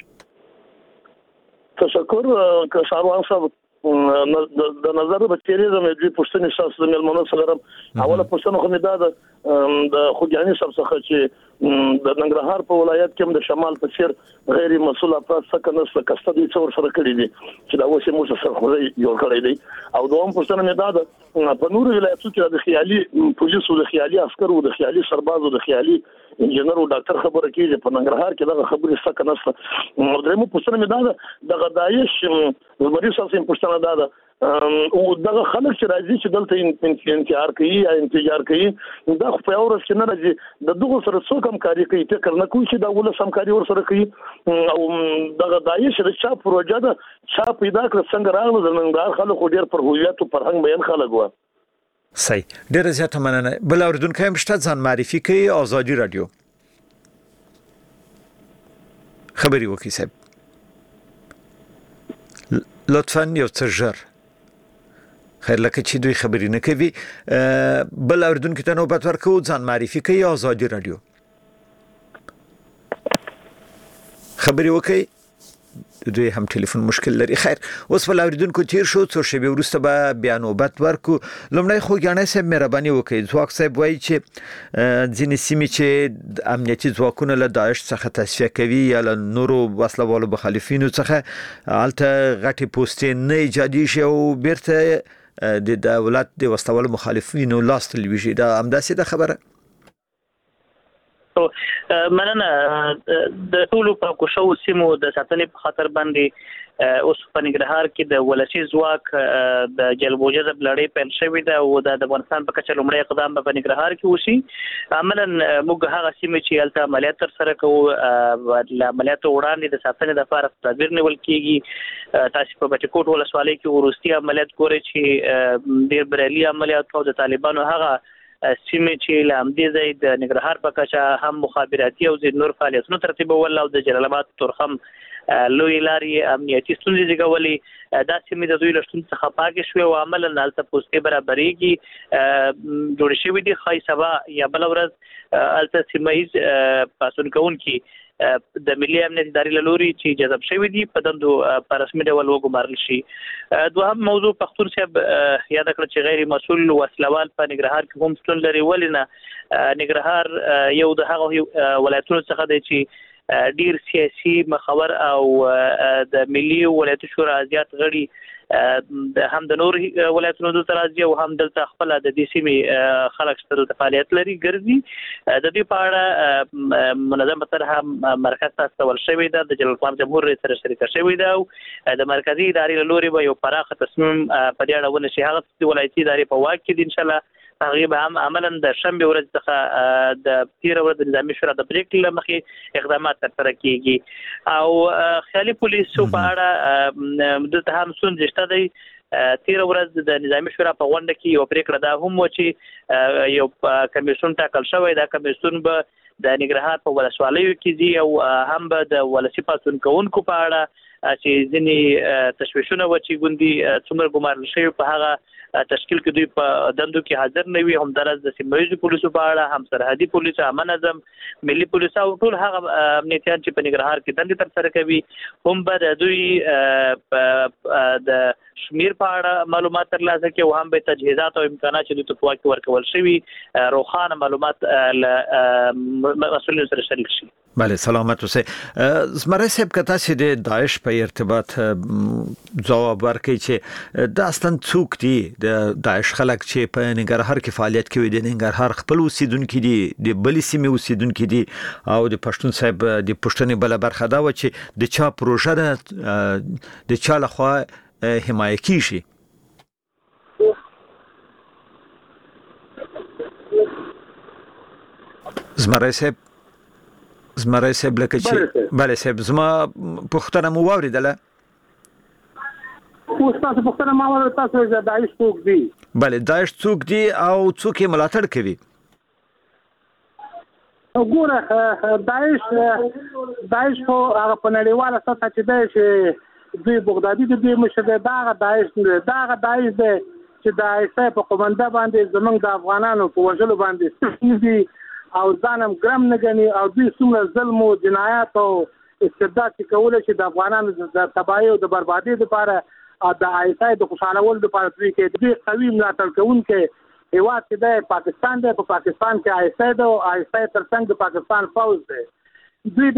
تشکر که سروان صاحب د نظر به تیرې زموږ د پښتني شخص د ملمنو سره اوله پښتنو خو مې دا د خوګانی صاحب څخه چې د ننګرهار په ولایت کې د شمال په سیر غیر مسؤل افراد څخه نسل کستدي څور سره کړی دي چې دا اوس موږ سره خو یو کړی دی او دوم پښتنه مې دا د په نور ولایتونو کې د خیالي پولیسو د خیالي عسکرو د خیالي سربازو د خیالي انجنیر او ډاکټر خبره کیږي په ننګرهار کې دا خبرې څخه نسل درېمو پښتنه مې دا د غدایش زمري ساسین پښتنه دا او دغه خلک چې راځي چې دلته انتظار کوي یا انتظار کوي دا خو په اورس کې نه راځي د دغه سره څوک هم کاری کوي فکر نه کوي چې دا ول سم کاری ور سره کوي او دغه دایش د چا پروژه ده چا پیدا کړ څنګه راغله د ننګرهار خلک ډیر پر هویت او فرهنګ بیان خلک و صحیح ډیر زیاته مننه بل اوریدونکو هم شته ځان معرفي کوي ازادي رادیو خبري وکي صاحب لطفا یو څه ژر خیر لکه چې دوی خبرې نه کوي بل اوریدونکو ته نوبت ورکو ځان معرفي کوي ازادي رادیو خبري وکي دوی هم ټلیفون مشکل لري خیر اوس ول اوریدونکو تیر شو څو شی ورسته به بیان نوبت ورکو لمړی خو ګڼه سه مهرباني وکي ځواک صاحب وایي چې ځینې سیمې چې امنیتي ځواکونه له داعش څخه تصفیه کوي یا له نورو وسلوالو مخالفینو څخه الته غټي پوسټې نه ایجادي شي او بیرته د دولت د وسلوالو مخالفینو لاس تلويږي دا همداسې د خبره مننه د ټولو په کوشو سیمو د ساتنې په خاطر باندې اوس په ننګرهار کې د ولسی ځواک د جلبوجه د لړۍ پیل شوې ده او د افغانستان په کچه لومړی اقدام په ننګرهار کې وشي عملاً موږ هغه سیمې چې الته عملیات تر سره کوو د عملیاتو وړاندې د ساتنې لپاره تدبیر نیول کیږي تاسو په بچکوټ ولسوالۍ کې ورستي عملیات ګوري چې ډېر بریالي عملیات او د طالبانو هغه سیمې چې لامدې ځای د ننګرهار په کچه هم مخابراتي او نور فعالیتونه ترتیبول او د جلال آباد تورخم لوی لارې امنیتي ستونزې زیږولې دا سیمې د دوی له شتون څخه پاکې شوې او عملاً هلته پوستې برابرېږي جوړې شوي دي ښایي سبا یا بله ورځ هلته سیمه ییز پاڅون کوونکي د ملي امنیت ادارې له لوري چې جذب شوي دي په دندو په رسمي ډول وګمارل شي. دوهم موضوع پښتون صاحب یاد کړه چې غیر مسؤل وسلوال په ننګرهار کې هم شتون لري. ولې نه ننګرهار یو د هغو ولایتونو څخه دی چې ډیر سیاسي مخور او د ملي ولایتي شورا زیات غړي هم د نور ولایتونو د ترازی او هم دلته خپل د دې سیمې خلک ستر د فعالیت لري ګرځي. د دې په اړه منظمه طرحه مرکز ته استول شوې ده د جلال آباد جمهور رئیس سره شریکه شوې ده او د مرکزی ادارې له لوري به یو پراخه تصمیم په دې اړه ونشي. هغه ولایتي ادارې په واک کې دي ان شاء الله هغه به هم عملاً د شنبه ورځ څخه د 13 ورځې د نظامي شورا د پریکړې لمخې اقدامات ترسره کیږي او خیالي پولیسو په اړه د هم ستونزې شته دی. 13 ورځ د نظامي شورا په غونډه کې یو پریکړه دا هم و چې یو کمیسیون ټاکل شوی. دا کمیسیون به د ننګرهار په ولسوالیو کې دي او هم به د ولسي پاڅون کوونکو په اړه چې ځینې تشویشونه و چې ګوندي څومره ګمارل شوي په هغه تشکیل کې دوی په دندو کې حاضر نه وي. همدارس د سیمه ییزو پولیسو په اړه هم سرحدي پولیس، عامه نظم، ملي پولیس او ټول هغه امنیتیان چې په ننګرهار کې دندې ترسره کوي هم به د دوی د شمیر په اړه معلومات ترلاسه کوي او هم به تجهیزات او امکانات چې دوی ته په واک کې ورکول شوي روښانه معلومات له مسؤلینو سره شریک شي. بله سلامت اوسئ. زمری صاحب که تاسو د داعش په ارتباط ځواب ورکړئ چې دا اصلا څوک دي د داعش خلک چې په ننګرهار کې فعالیت کوي؟ د ننګرهار خپل اوسیدونکي دي، د بلې سیمې اوسیدونکي دي او د پښتون صاحب د پښتنې بله برخه دا و چې د چا پروژه ده د چا لخوا حمایه کیږي؟ زمری صاحب لکه چې بله صاحب زما پوښتنه مو واورېدله؟ تاسو پوښتنه ما واورېده، تاسو د داعش څوک دي؟ بله داعش څوک دي او څوک یې ملاتړ کوي؟ وګوره داعش خو هغه په نړیواله سطحه چې دی چې دوی بغدادي د دوی مشر دی، دا هغه داعش دی چې د عیسی په قومنده باندې زمونږ د افغانانو په وژلو باندې دي او ځانم ګرم نه ګڼي او دوی څومره ظلم او جنایات او استبداد چې کولی شي د افغانانو د تباهۍ او د بربادۍ لپاره او د عیسی د خوشحالولو لپاره دوی کوي. دوی قوي ملاتړ کوونکی هیواد چې دی پاکستان دی، په پاکستان کې عیسی دی او عیسی ترڅنګ د پاکستان فوج دی. دوی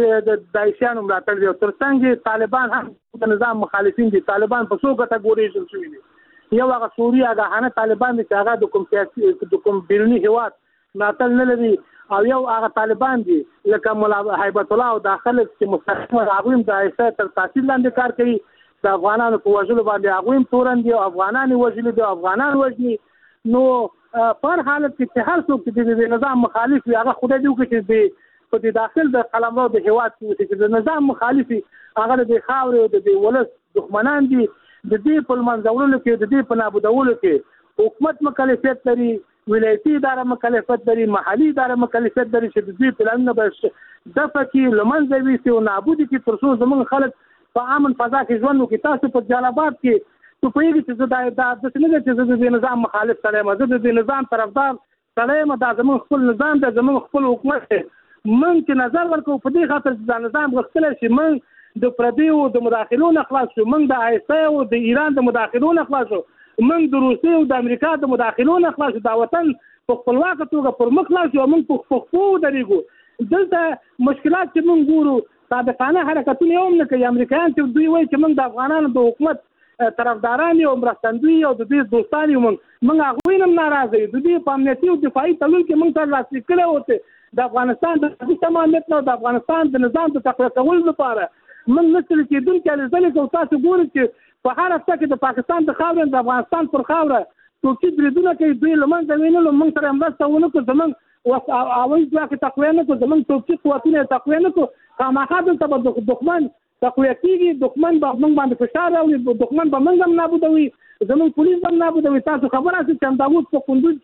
د داعشیانو ملاتړ دی او ترڅنګ طالبان هم د نظام مخالفین دي. طالبان په څو کټګورۍ شوي دي. یو هغه سوري آګاهانه طالبان دي چې هغه د کوم سیاسي د کوم بیروني هیواد ملاتړ نه لري او یو هغه طالبان دي لکه مولا هیبت الله او داخله چې مستقیم هغه هم د عیسی تر تاثیر لاندې کار کوي. د افغانانو په وژلو باندې هغه هم تورن دي او افغانان وژلي دي، افغانان وژني. نو پر حالت کې هر څوک چې د نظام مخالف وي هغه خدای دې وکړي چې په داخل د قلمرو د هیواد کې د نظام مخالفي هغه د خاورې او د ولس دښمنان دي. د دې په منځورولو کې د دې په نابودولو کې حکومت مکلفیت لري، ولایتي اداره مکلفیت لري، محلي اداره مکلفیت لري چې د دې پلانونه به دفع کړي، له منځه ویسي او نابود کړي تر څو زموږ خلک په امن فضا کې ژوند وکړي. تاسو په جلال آباد کې ته پوهېږئ چې زه داسې نه ده چې زه د دې نظام مخالف سړی یم، زه د دې نظام طرفدار سړی یم. دا زموږ خپل نظام دی، زموږ خپل حکومت دی. موږ چې نظر ورکوو په دې خاطر چې دا نظام غوښتلی شي موږ د پردیو د مداخلو نه خلاص شو، موږ د عیسی او د ایران د مداخلو نه خلاص شو، موږ د روسیې او د امریکا د مداخلو نه خلاص شو. دا وطن په خپلواکه توګه پر مخ لاړ شو او موږ په پښتو ودرېږو. دلته مشکلات چې موږ ګورو صادقانه حرکتونه یې هم نه کوي. امریکایان چې دوی وایي چې موږ د افغانانو د حکومت طرفداران یو، مرستندوی یو، د دوی دوستان یو، موږ هغوی نه هم ناراضه یو. د دوی په امنیتي او دفاعي تړون کې موږ سره لاسلیک کړی و د افغانستان د امنیت نه د افغانستان د نظام د تقویه کولو لپاره موږ نه ستړي کېدونکي هلې ځلې کوو. تاسو ګورئ چې په هر هفته کې د پاکستان د خاورې د افغانستان پر خاوره توکي بریدونه کوي، دوی له منځه وینلو، موږ سره مرسته ونه کړو، زموږ هوایي ځواک یې تقویه نه کړو، زموږ توکي قوتونه یې تقویه نه کړو. خامخا دلته به دښمن تقویه کېږي، دښمن به موږ باندې فشار راوړي، دښمن به موږ هم نابودوي، زموږ پولیس به هم نابودوي. تاسو خبره شئ چې همداوس په کندوز کې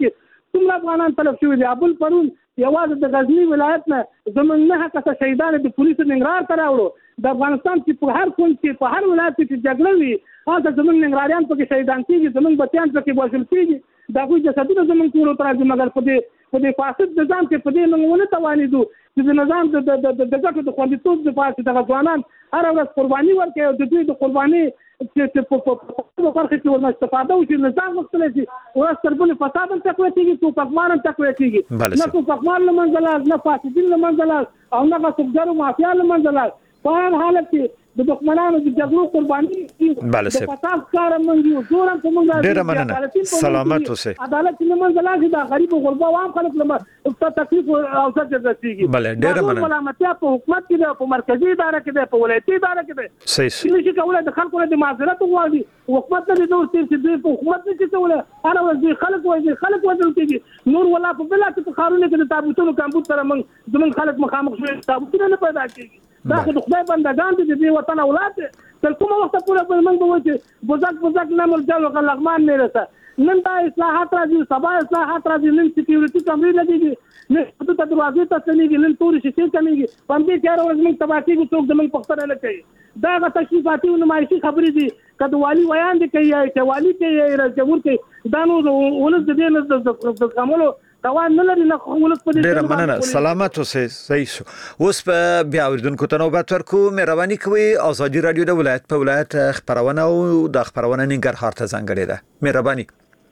څومره افغانان تلف شوي دي. ابل پرون یوازې د غزنی ولایت نه زمونږ 9 کسه شهیدان د پولیسو ننګرهار ته راوړو. د افغانستان چې په هر کونج کې په هر ولایت کې جګړه وي هلته زمونږ ننګرهاریان پکې شهیدان کېږي، زمونږ بچیان پکې وژل کېږي، د هغوی جسدونه زمونږ کورو ته راځي. مګر په دې فاسد نظام کې په دې موږ ونه توانېدو چې د نظام د ګټو د خوندیتوب دپاره چې دغه ځوانان هره ورځ قرباني ورکوي او د دوی د قرباني چې په برخه کې ورنه استفاده وشي، نظام غوښتلی شي ورځ تر بلې فساد هم تقویه کېږي، توپکمار هم تقویه کېږي، نه توپکمار له منځه لاړ، نه فاسدین له منځه لاړ او نه غصبګرو مافیا له منځه لاړ. په هر حالت کې د دښمنانو د جګړو قرباني د فساد کار منځي زور هم کومه ډېره مننه. سلامت اوسئ. عدالت نه منځ لاږي د غریب او غربا عام خلک له تکلیف او سزا رسیږي. بله ډېره مننه. ملامتیا په حکومت کې ده، په مرکزی اداره کې ده، په ولایتي اداره کې ده. صحیح. نشي کولای د خلکو د معذرت وغواړي. حکومت نه دوی چې دوی په حکومت نشي کولای هر ورځ خلک وځي کېږي. نور ولا په بل کې خارونه کې د تابوتونو کمبود سره موږ زمون خلک مخامخ شوي، تابوتونه نه پیدا کېږي. دا خو د خدای بندگان دي، د دې وطن اولاد دي. تر کومه وخته پورې به موږ وایو چې بوزک نه مرجل او لغمان نه رسه. نن دا اصلاحات راځي، سبا اصلاحات راځي، نن سکیورټي کمرې لګېږي، نن حدود ته دروازې ته ستنېږي، نن تورې شیشې کمېږي. په همدې تیاره ورځ موږ تباه کېږو، څوک د موږ پوښتنه نه کوي. دا هغه تشریفاتي او نمایشي خبرې دي که د والي ویان دي کوي یا چې والي کوي یا رئیس جمهور کوي. دا نو ولس د دې نه د زغملو توان نه لري. نه ولس په دې ډېره مننه. سلامت اوسئ. صحیح شو. اوس په بیا اوریدونکو ته نوبت ورکو. مهرباني کوئ ازادي رادیو د ولایت په ولایت خبرونه او د خبرونه ننګرهار ته ځانګړې ده. مهرباني.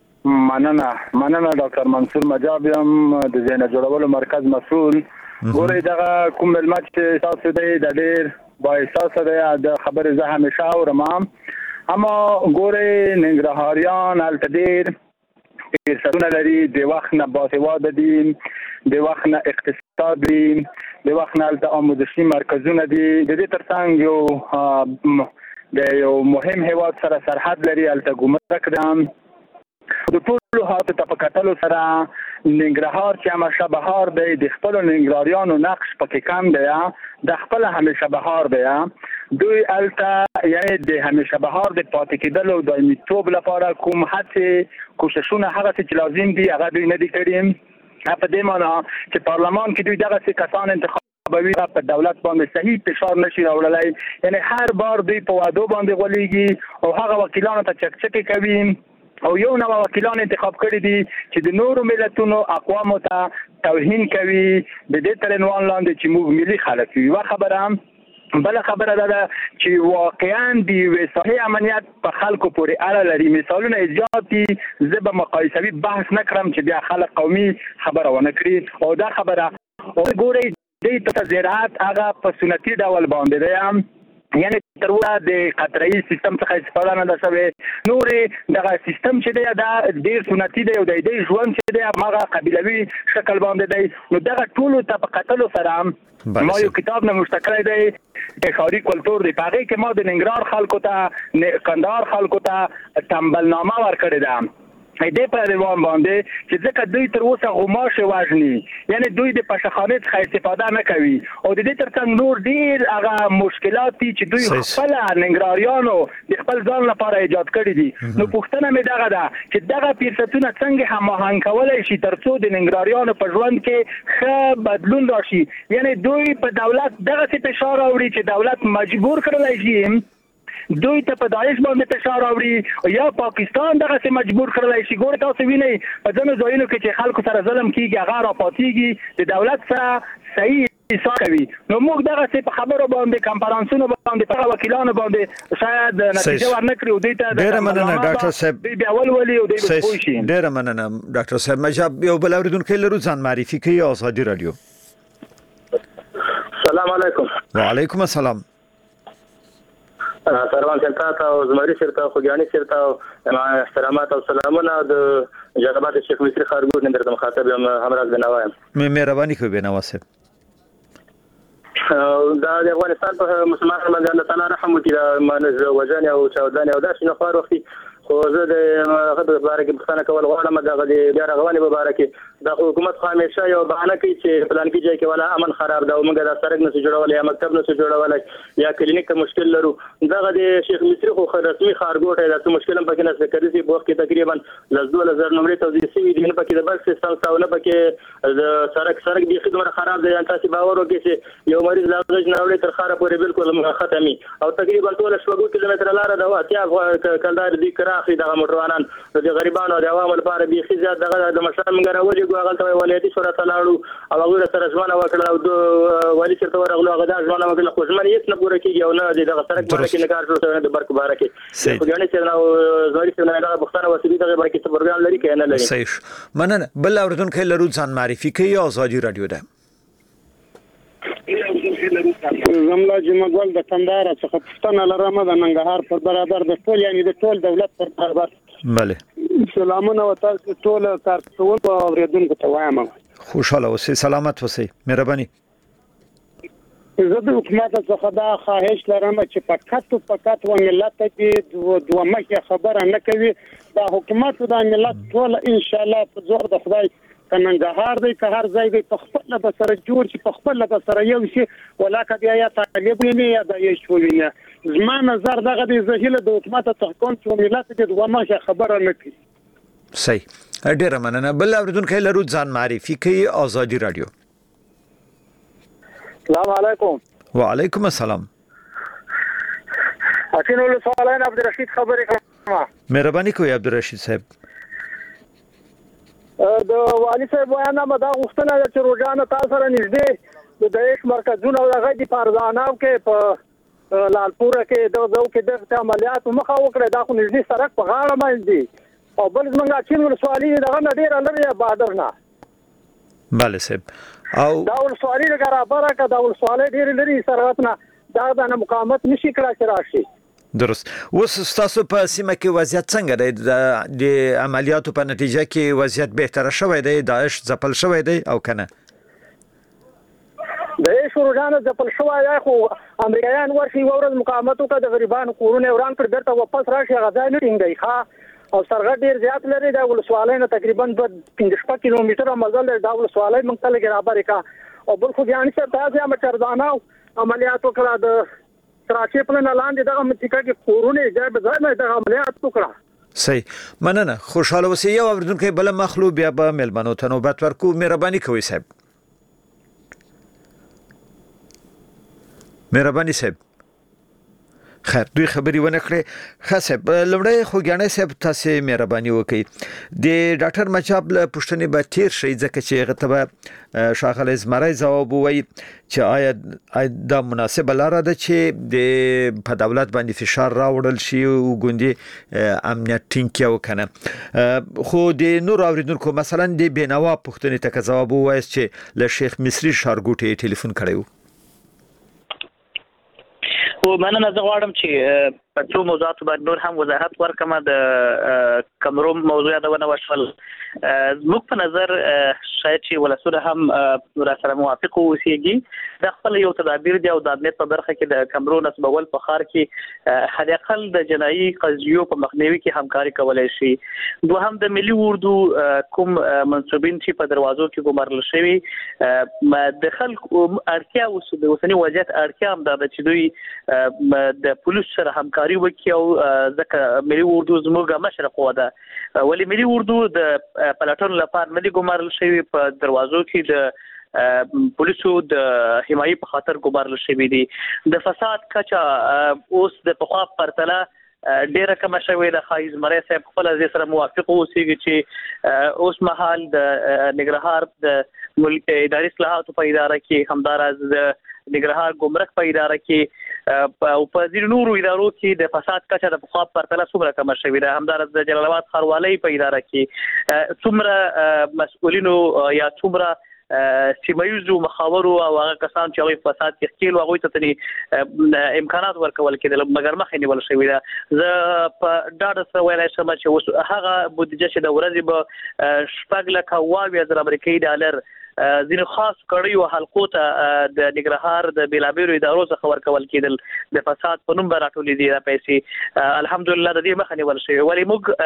مننه ډاکټر منصور مجاب یم د ذهن جوړولو مرکز مسؤل. ګورئ دغه کوم ملمت چې تاسو دی د ډېر با احساسه دی، د خبرې زه همیشه اورم، اما ګورئ ننګرهاریان هلته ډېر فرصتونه لري، د وخت نه باسواده دي، د وخت نه اقتصاد دي، د وخت نه هلته آموزشي مرکزونه دي. د دې ترڅنګ د یو مهم هیواد سره سرحد لري، هلته ګمرک ده. د ټولو حالاتو ته په کتلو سره ننګرهار چې همیشه بهار دی، د خپلو ننګرهاریانو نقش پکې کم دی، د خپله همیشه بهار دی. دوی هلته یعنې د همیشه بهار د پاتې کېدلو دایمیتوب لپاره کوم هڅې کوششونه هغسې چې لازم دي هغه دوی نه دي کړي. په دې معنا چې پارلمان کې دوی دغسې کسان انتخابوي په دولت باندې صحیح فشار نشي راوړلی. یعنې هر بار دوی په وعدو باندې غولېږي او هغه وکیلانو ته چکچکې کوي او یو نوع وکیلان انتخاب کړي دي چې د نورو ملتونو اقوامو ته توهین کوي د دې تر عنوان لاندې چې موږ ملي خلک یو. یوه خبره بل خبره ده چې واقعا د یوې ساحې امنیت په خلکو پورې اړه لري. مثالونه زیات دي، زه به مقایسوي بحث نه کړم چې بیا خلک قومي خبره ونه کړي. او دا خبره ګورئ دې ته زراعت هغه په سنتي ډول باندې دی، یعنی تر اوسه د قطره‌ایي سیستم څخه استفاده نه ده شوې. نورې دغه سیستم چې دی دا ډېر سنتي دی او د دې ژوند چې دی هغه قبیلوي شکل باندې دی. نو دغه ټولو ته په کتلو سره ما یو کتاب نوشته کړی دی ښاري کلتور دی، په هغې کې ما د ننګرهار خلکو ته کندهار خلکو ته تنبلنامه ورکړې ده دې په عنوان باندې چې ځکه دوی تر اوسه غوماشې وژني، یعنی دوی د پشخانې څخه استفاده نه کوي او د دې ترڅنګ نور ډېر هغه مشکلات دي چې دوی خپله ننګرهاریانو د خپل ځان لپاره ایجاد کړي دي. نو پوښتنه مې دغه ده چې دغه فرصتونه څنګه هماهنګ کولی شي تر څو د ننګرهاریانو په ژوند کې ښه بدلون راشي. یعنی دوی په دولت دغسې فشار راوړي چې دولت مجبور کړلی شي دوی ته په داعش باندې فشار راوړي یا پاکستان دغسې مجبور کړلی شي. ګوره تاسو وینئ په ځینو ځایونو کې چې خلکو سره ظلم کېږي هغه راپاتېږي د دولت سره صحیح حساب کوي. نو موږ دغسې په خبرو باندې کنفرانسونو باندې په وکیلانو باندې شاید نتیجه ورنه کړي او دوی ته ډېره مننه ډاکټر صاحب. دوی بیا ولولي او دوی به پوه شي. ډېره مننه ډاکټر صاحب. مجاب یو بل اورېدونکی لرو، ځان معرفي کوي. ازادي رادیو. سلام علیکم. وعلیکم السلام. سروان سلطات او زمری شرطه خوګیانی شرطه او احترامات او سلامونه د جناب شیخ مصری خارګور نن درته مخاطب یم همراز بنوایم. مهرباني کوي بنوا صاحب. دا د افغانستان په مسلمانانو باندې الله تعالی رحم وکړي، مانز وجان او چاودان او داسې نو خار وختي خو زه د هغه په باره کې پوښتنه کول غواړم. دغه د بیا رغونې په باره کې د حکومت خو همیشه یو بهانه کوي چې پلان کې ځای کې ولا امن خراب ده او موږ د سړک نه جوړول یا مکتب نه جوړول یا کلینیک ته مشکل لرو دغه د شیخ مصری خو رسمي خارګوټه د مشکل هم پکې نه ذکر دي په وخت کې تقریبا ل 2000 نمبر توزیع شوی دي نه پکې د بس سیستم څاونه پکې د سړک دی خدمت خراب دی تاسو باور وکړئ چې یو مریض لاغج نه وړي تر خاره پورې بالکل ختمي او تقریبا ټول شپږ کیلومتر لار ده واتیا کلدار دي کراخي د موټروانان د غریبانو د عوامو لپاره به خزيات دغه د مشر منګره وځي غوغلته ولایتي شورا لاړو او هغه سره ځوانه وکړه او والی چرته ورغلو هغه د ځوانه وکړه خو ځمن هیڅ نه پوره کیږي او نه دغه سړک باندې نه کار شروع د برک بارکه خو ګڼي چې نو زوري څنګه دغه بختانه وسیله دغه برکه څه پروګرام لري کنه لري صحیح مننه بل اوردونکو لرو ځان معرفي کوي آزادي رادیو ده زملا جمعګل د کندهار څخه پښتنه لرمه د ننګرهار پر برابر د ټول یعنی د ټول دولت پر برابر بله سلامونه او تاسو ټول کارکونکو او اوریدونکو ته وایم خوشاله اوسئ سلامت اوسئ مهرباني زه د حکومت څخه دا خواهش لرم چې فقط و ملت کې دوه مخه خبره نه کوي دا حکومت د ملت ټول ان شاء الله په زور د خدای کننګهار دی که هر ځای دی په خپل له سره جوړ چې په خپل له سره یو شي ولاکه بیا یا طالب نه یا د یشولینه زما نظر دغه د زهیله د حکومت تحکم چې ملت دې دوه مخه خبره نه کوي صحیح ډیره مننه بل اوردونکو لرو ځان معرفي کوي آزادي رادیو السلام علیکم وعلیکم السلام اكنو سوالین عبدالرشید خبرې کوم مهرباني کوي عبدالرشید صاحب د والی صاحب وینا مدا غوښتنه چې روزانه تاسو سره نږدې د دایښ مرکزونه او هغه د پارزاناو کې په لالپور کې دغه کې د عملیات مخه وکړه دا خو نږدې سړک په غاړه باندې او بل څنګه چې نو سوالي دغه ډیر لري بادر نه bale صاحب او دا ول سوالي برابر کا دا ول سوالي ډیر لري سرغت نه دا د مقاومت نشي کړای چې راشي درست اوس تاسو په سیمه کې وضعیت څنګه دی د عملیاتو په نتیجه کې وضعیت بهتره شوی دی داعش ځپل شوی دی او کنه د شروجانه ځپل شوی دی خو امریکایان ورشي ورځ مقاومت وکړه د غریبانو کورونه وران کړ درته واپس راشي غځای نه ټینګي ښا او سرغت ډیر زیات لري دا ول سوالینه تقریبا 15 کیلومتر مزل دا ول سوالای موږ ته برابر کا او بل خو ځان څه تاسو هم چردانو عملیات وکړه د تراچې په لاندې دغه منطقه کې کورونه جوړ ځای د عملیات وکړه صحیح مننه خوشاله اوسئ یو اوردونکو بل مخلو بیا به ملمنو ته نوبت ورکو مهرباني کوئ صاحب مهرباني صاحب خیر دوی خبري ونه کړې خاصه لمړی خو ګڼې صاحب تاسو مهرباني وکړئ د ډاکټر مچاب له پښتنې به تیر شي ځکه چې غتبه شاغله زمرای جواب وایي چې آیا دا مناسبه لاره ده چې د په دولت باندې فشار راوړل شي او ګوندې امنیت ټینګ وکنه خو د نور اوریدونکو مثلا د بنوا پښتنې ته جواب وایي چې له شیخ مصری شارګوټي ټلیفون کړیو خو مننه زه غواړم چې په څو موضوعات باندې نور هم وضاحت ورکړم د کمروم موضوع یادونه وشول زموږ په نظر شاید چې ولسونه هم را سره موافق اوسېږي د خپل یو تدابیر دی او د امنیت په برخه کې د کمرون اسبول په خار کې حد اقل د جنایي قضیو په مخنیوي کې همکاري کولای شي دوهم د ملي اردو کوم منسوبین چې په دروازو کې ګمارل شوی د خلکو اړتیا اوسنی وضعیت اړتیا هم ده چې دوی د پولیس سره همکاري وکړي او ځکه ملي اردو زموږ مشرق قوه ده ولی ملي اردو د پلاټون لپاره ملي ګمارل شوی په دروازو کې د پولیسو د حمایت په خاطر ګمارل شوی دي د فساد کچا اوس د پخوا پرتله ډیره کم شوی د خایز مری صاحب خپل از سره موافق اوسېږي چې اوس مهال د نګرهار د ملک اداري اصلاحات په اداره کې همدارز د نګرهار ګمرک په اداره کې او په ځینو نورو ادارو کې د فساد کچه د پخوا پرتله څومره کم شوی ده همدارز د جلال آباد ښاروالۍ په اداره کې څومره مسؤلینو یا څومره سیمایزو مخاورو او هغه کسان چې هغه فساد کې خپل هغه ته امکانات ورکول کېدل مګر مخې نیول شوی ده زه په ډاډ سره ویلای شم چې اوس هغه بودیجه چې د ورځې به شپږ لکه 22 امریکایي ډالر ځینې خاص کړیو حلقو ته د نګرهار د بیلابیرو ادارو څخه ورکول کېدل د فساد په نوم راټولې دي پیسې الحمدلله د دې مخه نیول شوی ولی موږ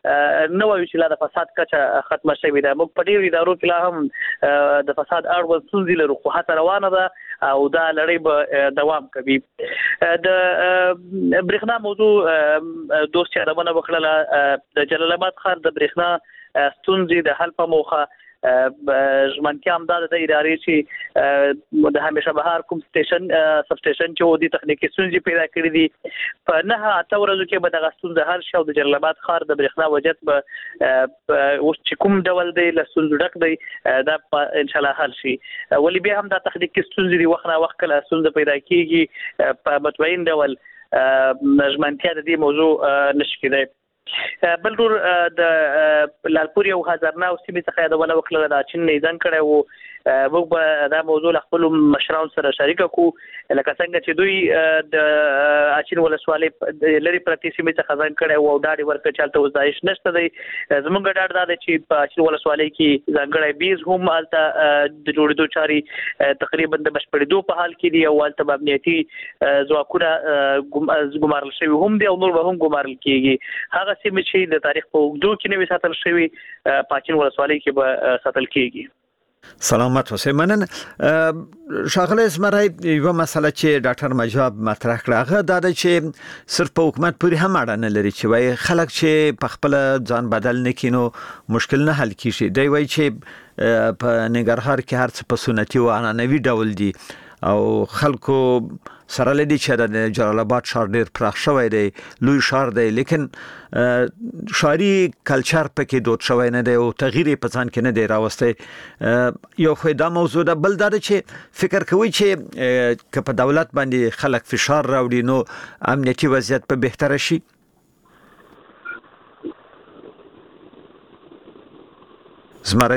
نو وایو چې لا د فساد کچه ختمه شوې ده. موږ په ډیرو ادارو کې لا هم د فساد اړوند ستونزې لرو، خو هڅه روانه ده او دا لړۍ به دوام کوي. د برېښنا موضوع دوست یادونه وکړله. د جلال آباد ښار د برېښنا ستونزې د حل په موخه ژمنتیا هم دا د ادارې چې د همیشه بهار کوم سټیشن سب سټیشن چې د تخنیکی ستونزې پیدا کړې دي په 9 ورځو کې به دغه ستونزه حل شي او د جلال آباد ښار د برېښنا وجت به اوس چې کوم ډول دی له ستونزو ډک دی دا ان شاء الله حل شي. ولې بیا هم دا تخنیکی ستونزې دي وخت نه وخت کله ستونزه پیدا کیږي په مطمئن ډول ژمنتیا د دې موضوع نشي کېدای. بل ډور د لالپور یو هزارنا او سیمې څخه یادونه وکړه د چین نه ځان کړی وو. موږ به دا موضوع له خپلو مشرانو سره شریکه کړو لکه څنګه چې دوی د اچین ولسوالۍ لرې پرتې سیمې څخه ځان کړی وو او ډاډ یې ورکړ چې هلته اوس داعش نشته دی. زموږ ډاډ دا دی چې په اچین ولسوالۍ کې ځانګړی بیز هم هلته د جوړېدو چارې تقریبا د بشپړېدو په حال کې دي او هلته به امنیتي ځواکونه ګمارل شوي هم دي او نور به هم ګمارل کېږي. هغه سیمې چې د تاریخ په اوږدو کې نه وي ساتل شوي په اچین ولسوالۍ کې به ساتل کېږي. سلامت اوسئ. مننه. ښاغلی زمری یوه مسله چې ډاکټر مجاب مطرح کړه هغه دا ده چې صرف په حکومت پورې هم اړه نه لري چې وایي خلک چې په خپل ځان بدل نه کړي نو مشکل نه حل کیږي. دی وایي چې په ننګرهار کې هر څه په سنتي او عنعنوي ډول دي او خلکو سره لدی چې د جلال آباد ښار ډیر پراخ شوی دی، لوی ښار دی، لیکن ښاري کلچر پکې دود شوی نه دی او تغییر په ځان کې نه دی راوستی. یو خو دا موضوع ده. بل دا چې فکر کوي چې که په دولت باندې خلک فشار راوړي نو امنیتي وضعیت په بهتره شي. زمری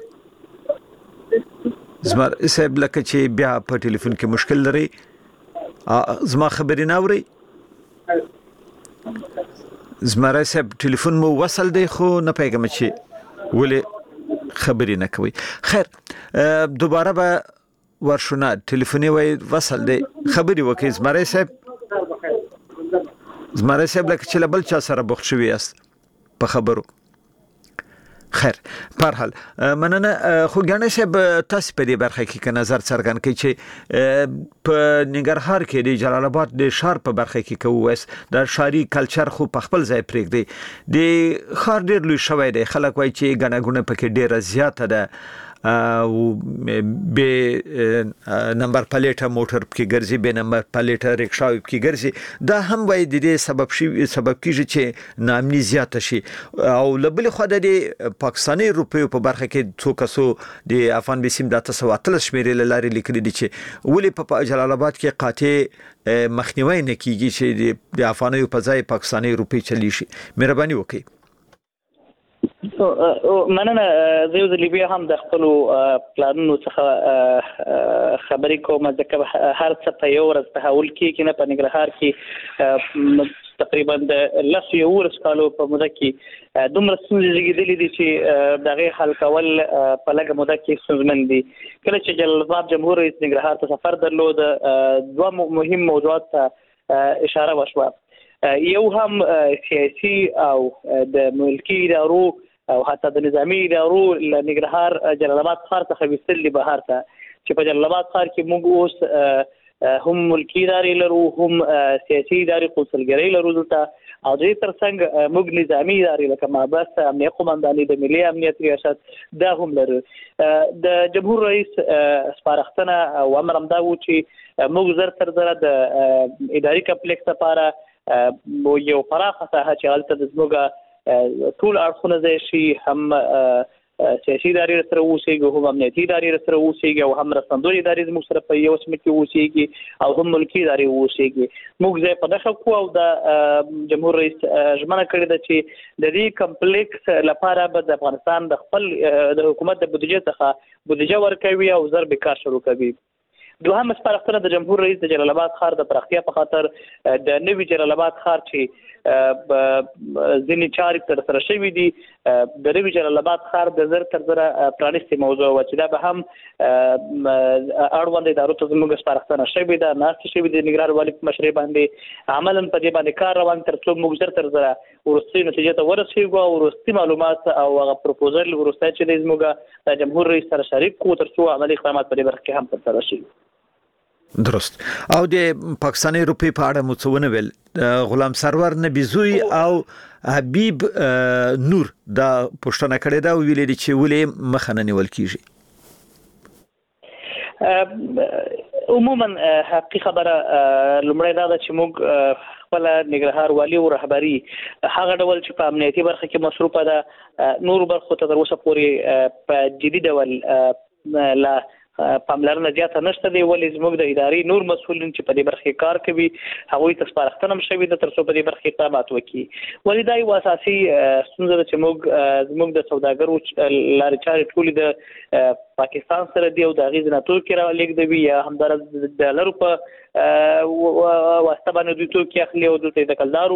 صاحب لکه چې بیا په ټلیفون کې مشکل لري. زما خبرې نه اوري. زمری صاحب ټلیفون مو وصل دی خو نه پیغام چې ولې خبرې نه کوي. خیر دوباره به ورشونه ټلیفوني وای وصل دی خبرې وکړي. زمری صاحب لکه چې بل چا سره بوخت شوی است په خبرو. خیر په هر حال مننه. خو ګڼه صاحب تاسو په دې برخه کې نظر څرګند کړئ چې په ننګرهار کې د جلال آباد د ښار په برخه کې کووس د ښاري کلچر خو په خپل ځای پرېږدي. د ښار ډیر لوی شوی دی. خلک وایي چې ګڼه ګونه پکې ډیره زیاته ده او به نمبر پلیټه موټر کې ګرځي، به نمبر پلیټه رکشا کې ګرځي. دا هم وایي د دې سبب کیږي چې ناامني زیاته شي. او لبل خو د پاکستاني روپیو په برخه کې څو کسو د افغان بسیم د 313 شمیرې لاري لیکلي دي چې ولې په جلال آباد کې قاطع مخنیوي نه کیږي چې د افغاني په ځای پاکستاني روپی چلی شي. مهرباني وکړئ. مننه. زه یو ځل بیا هم د خپلو پلانونو څخه خبرې کوم ځکه هر څه په یو ورځ تحول کېږي نه. په ننګرهار کې تقریبا د 11 کالو په موده کې دومره ستونزې زیږېدلې دي چې د هغې حل کول په لږه موده کې ستونزمن دي. کله چې جلال آباد جمهور رئیس ننګرهار ته سفر درلود دوه مهم موضوعات ته اشاره وشوه. یو هم سیاسي او د ملکي ادارو او حتی د نظامی ادارو له ننګرهار جلال آباد ښار څخه ویستل دي بهر ته چې په جلال آباد ښار کې موږ اوس هم ملکي ادارې لرو هم سیاسي ادارې قونسلګرۍ لرو دلته او د دې ترڅنګ موږ نظامی ادارې لکه محبس امنیه قمنداني د ملي امنیت ریاست دا هم لرو. د جمهور رئیس سپارښتنه او امر هم دا و چې موږ زر تر زره د اداري کمپلیکس لپاره یو پراخه ساحه چې هلته د زموږ ټول اړخونه ځای شي، هم سیاسي ادارې سره اوسېږي، هم امنیتي ادارې سره اوسېږي او هم رسندوی ادارې زموږ سره په یو سیمه کې اوسېږي او هم ملکي ادارې اوسېږي. موږ ځای په نښه کړو او د جمهور رئیس ژمنه کړې ده چې د دې کمپلیکس لپاره به د افغانستان د خپل د حکومت د بودیجې څخه بودیجه ورکوي او زر به کار شروع کوي. دوهم سپارښتنه د جمهور رئیس د جلال آباد ښار د پراختیا په خاطر د نوي جلال آباد ښار چې ځینې چارې ترسره شوي دي د نوي جلال آباد ښار د زر تر زره پرانیستې موضوع وه چې دا به هم اړوند ادارو ته زموږ سپارښتنه شوې ده ناستې شوې د نګران والي په مشرۍ باندې عملا په دې باندې کار روان تر څو موږ زر تر زره وروستۍ نتیجې ته ورسېږو او وروستي معلومات او هغه پروپوزل وروستی چې دی زموږ د جمهور رئیس سره شریک کړو تر څو عملي اقدامات په دې برخه کې هم ترسره شي. درست. او د پاکستاني روپی په اړه مو څه ونه ویل؟ غلام سرور نبی زوی او حبیب نور دا پوښتنه کړې ده او ویلي دي چې ولې مخه نه نیول کیږي. عموما حقیقي خبره لومړی دا ده چې موږ خپل نګرهار والي او رهبري هغه ډول چې په امنیتي برخه کې مصروفه ده نور برخو ته تر اوسه پورې په جدي ډول لا پاملرنه زیاته نشته دی ولې زموږ د ادارې نور مسؤلین چې په دې برخه کې کار کوي هغوی ته سپارښتنه هم شوې ده تر څو په دې برخه کې اقدامات وکړي ولې دا یو اساسي ستونزه ده چې زموږ د سوداګرو لارې چارې ټولې د پاکستان سره دی او د هغې نه توکي رالیږدوي یا همداراز د ډالرو په واسطه باندې دوی توکي اخلي او دلته د کلدارو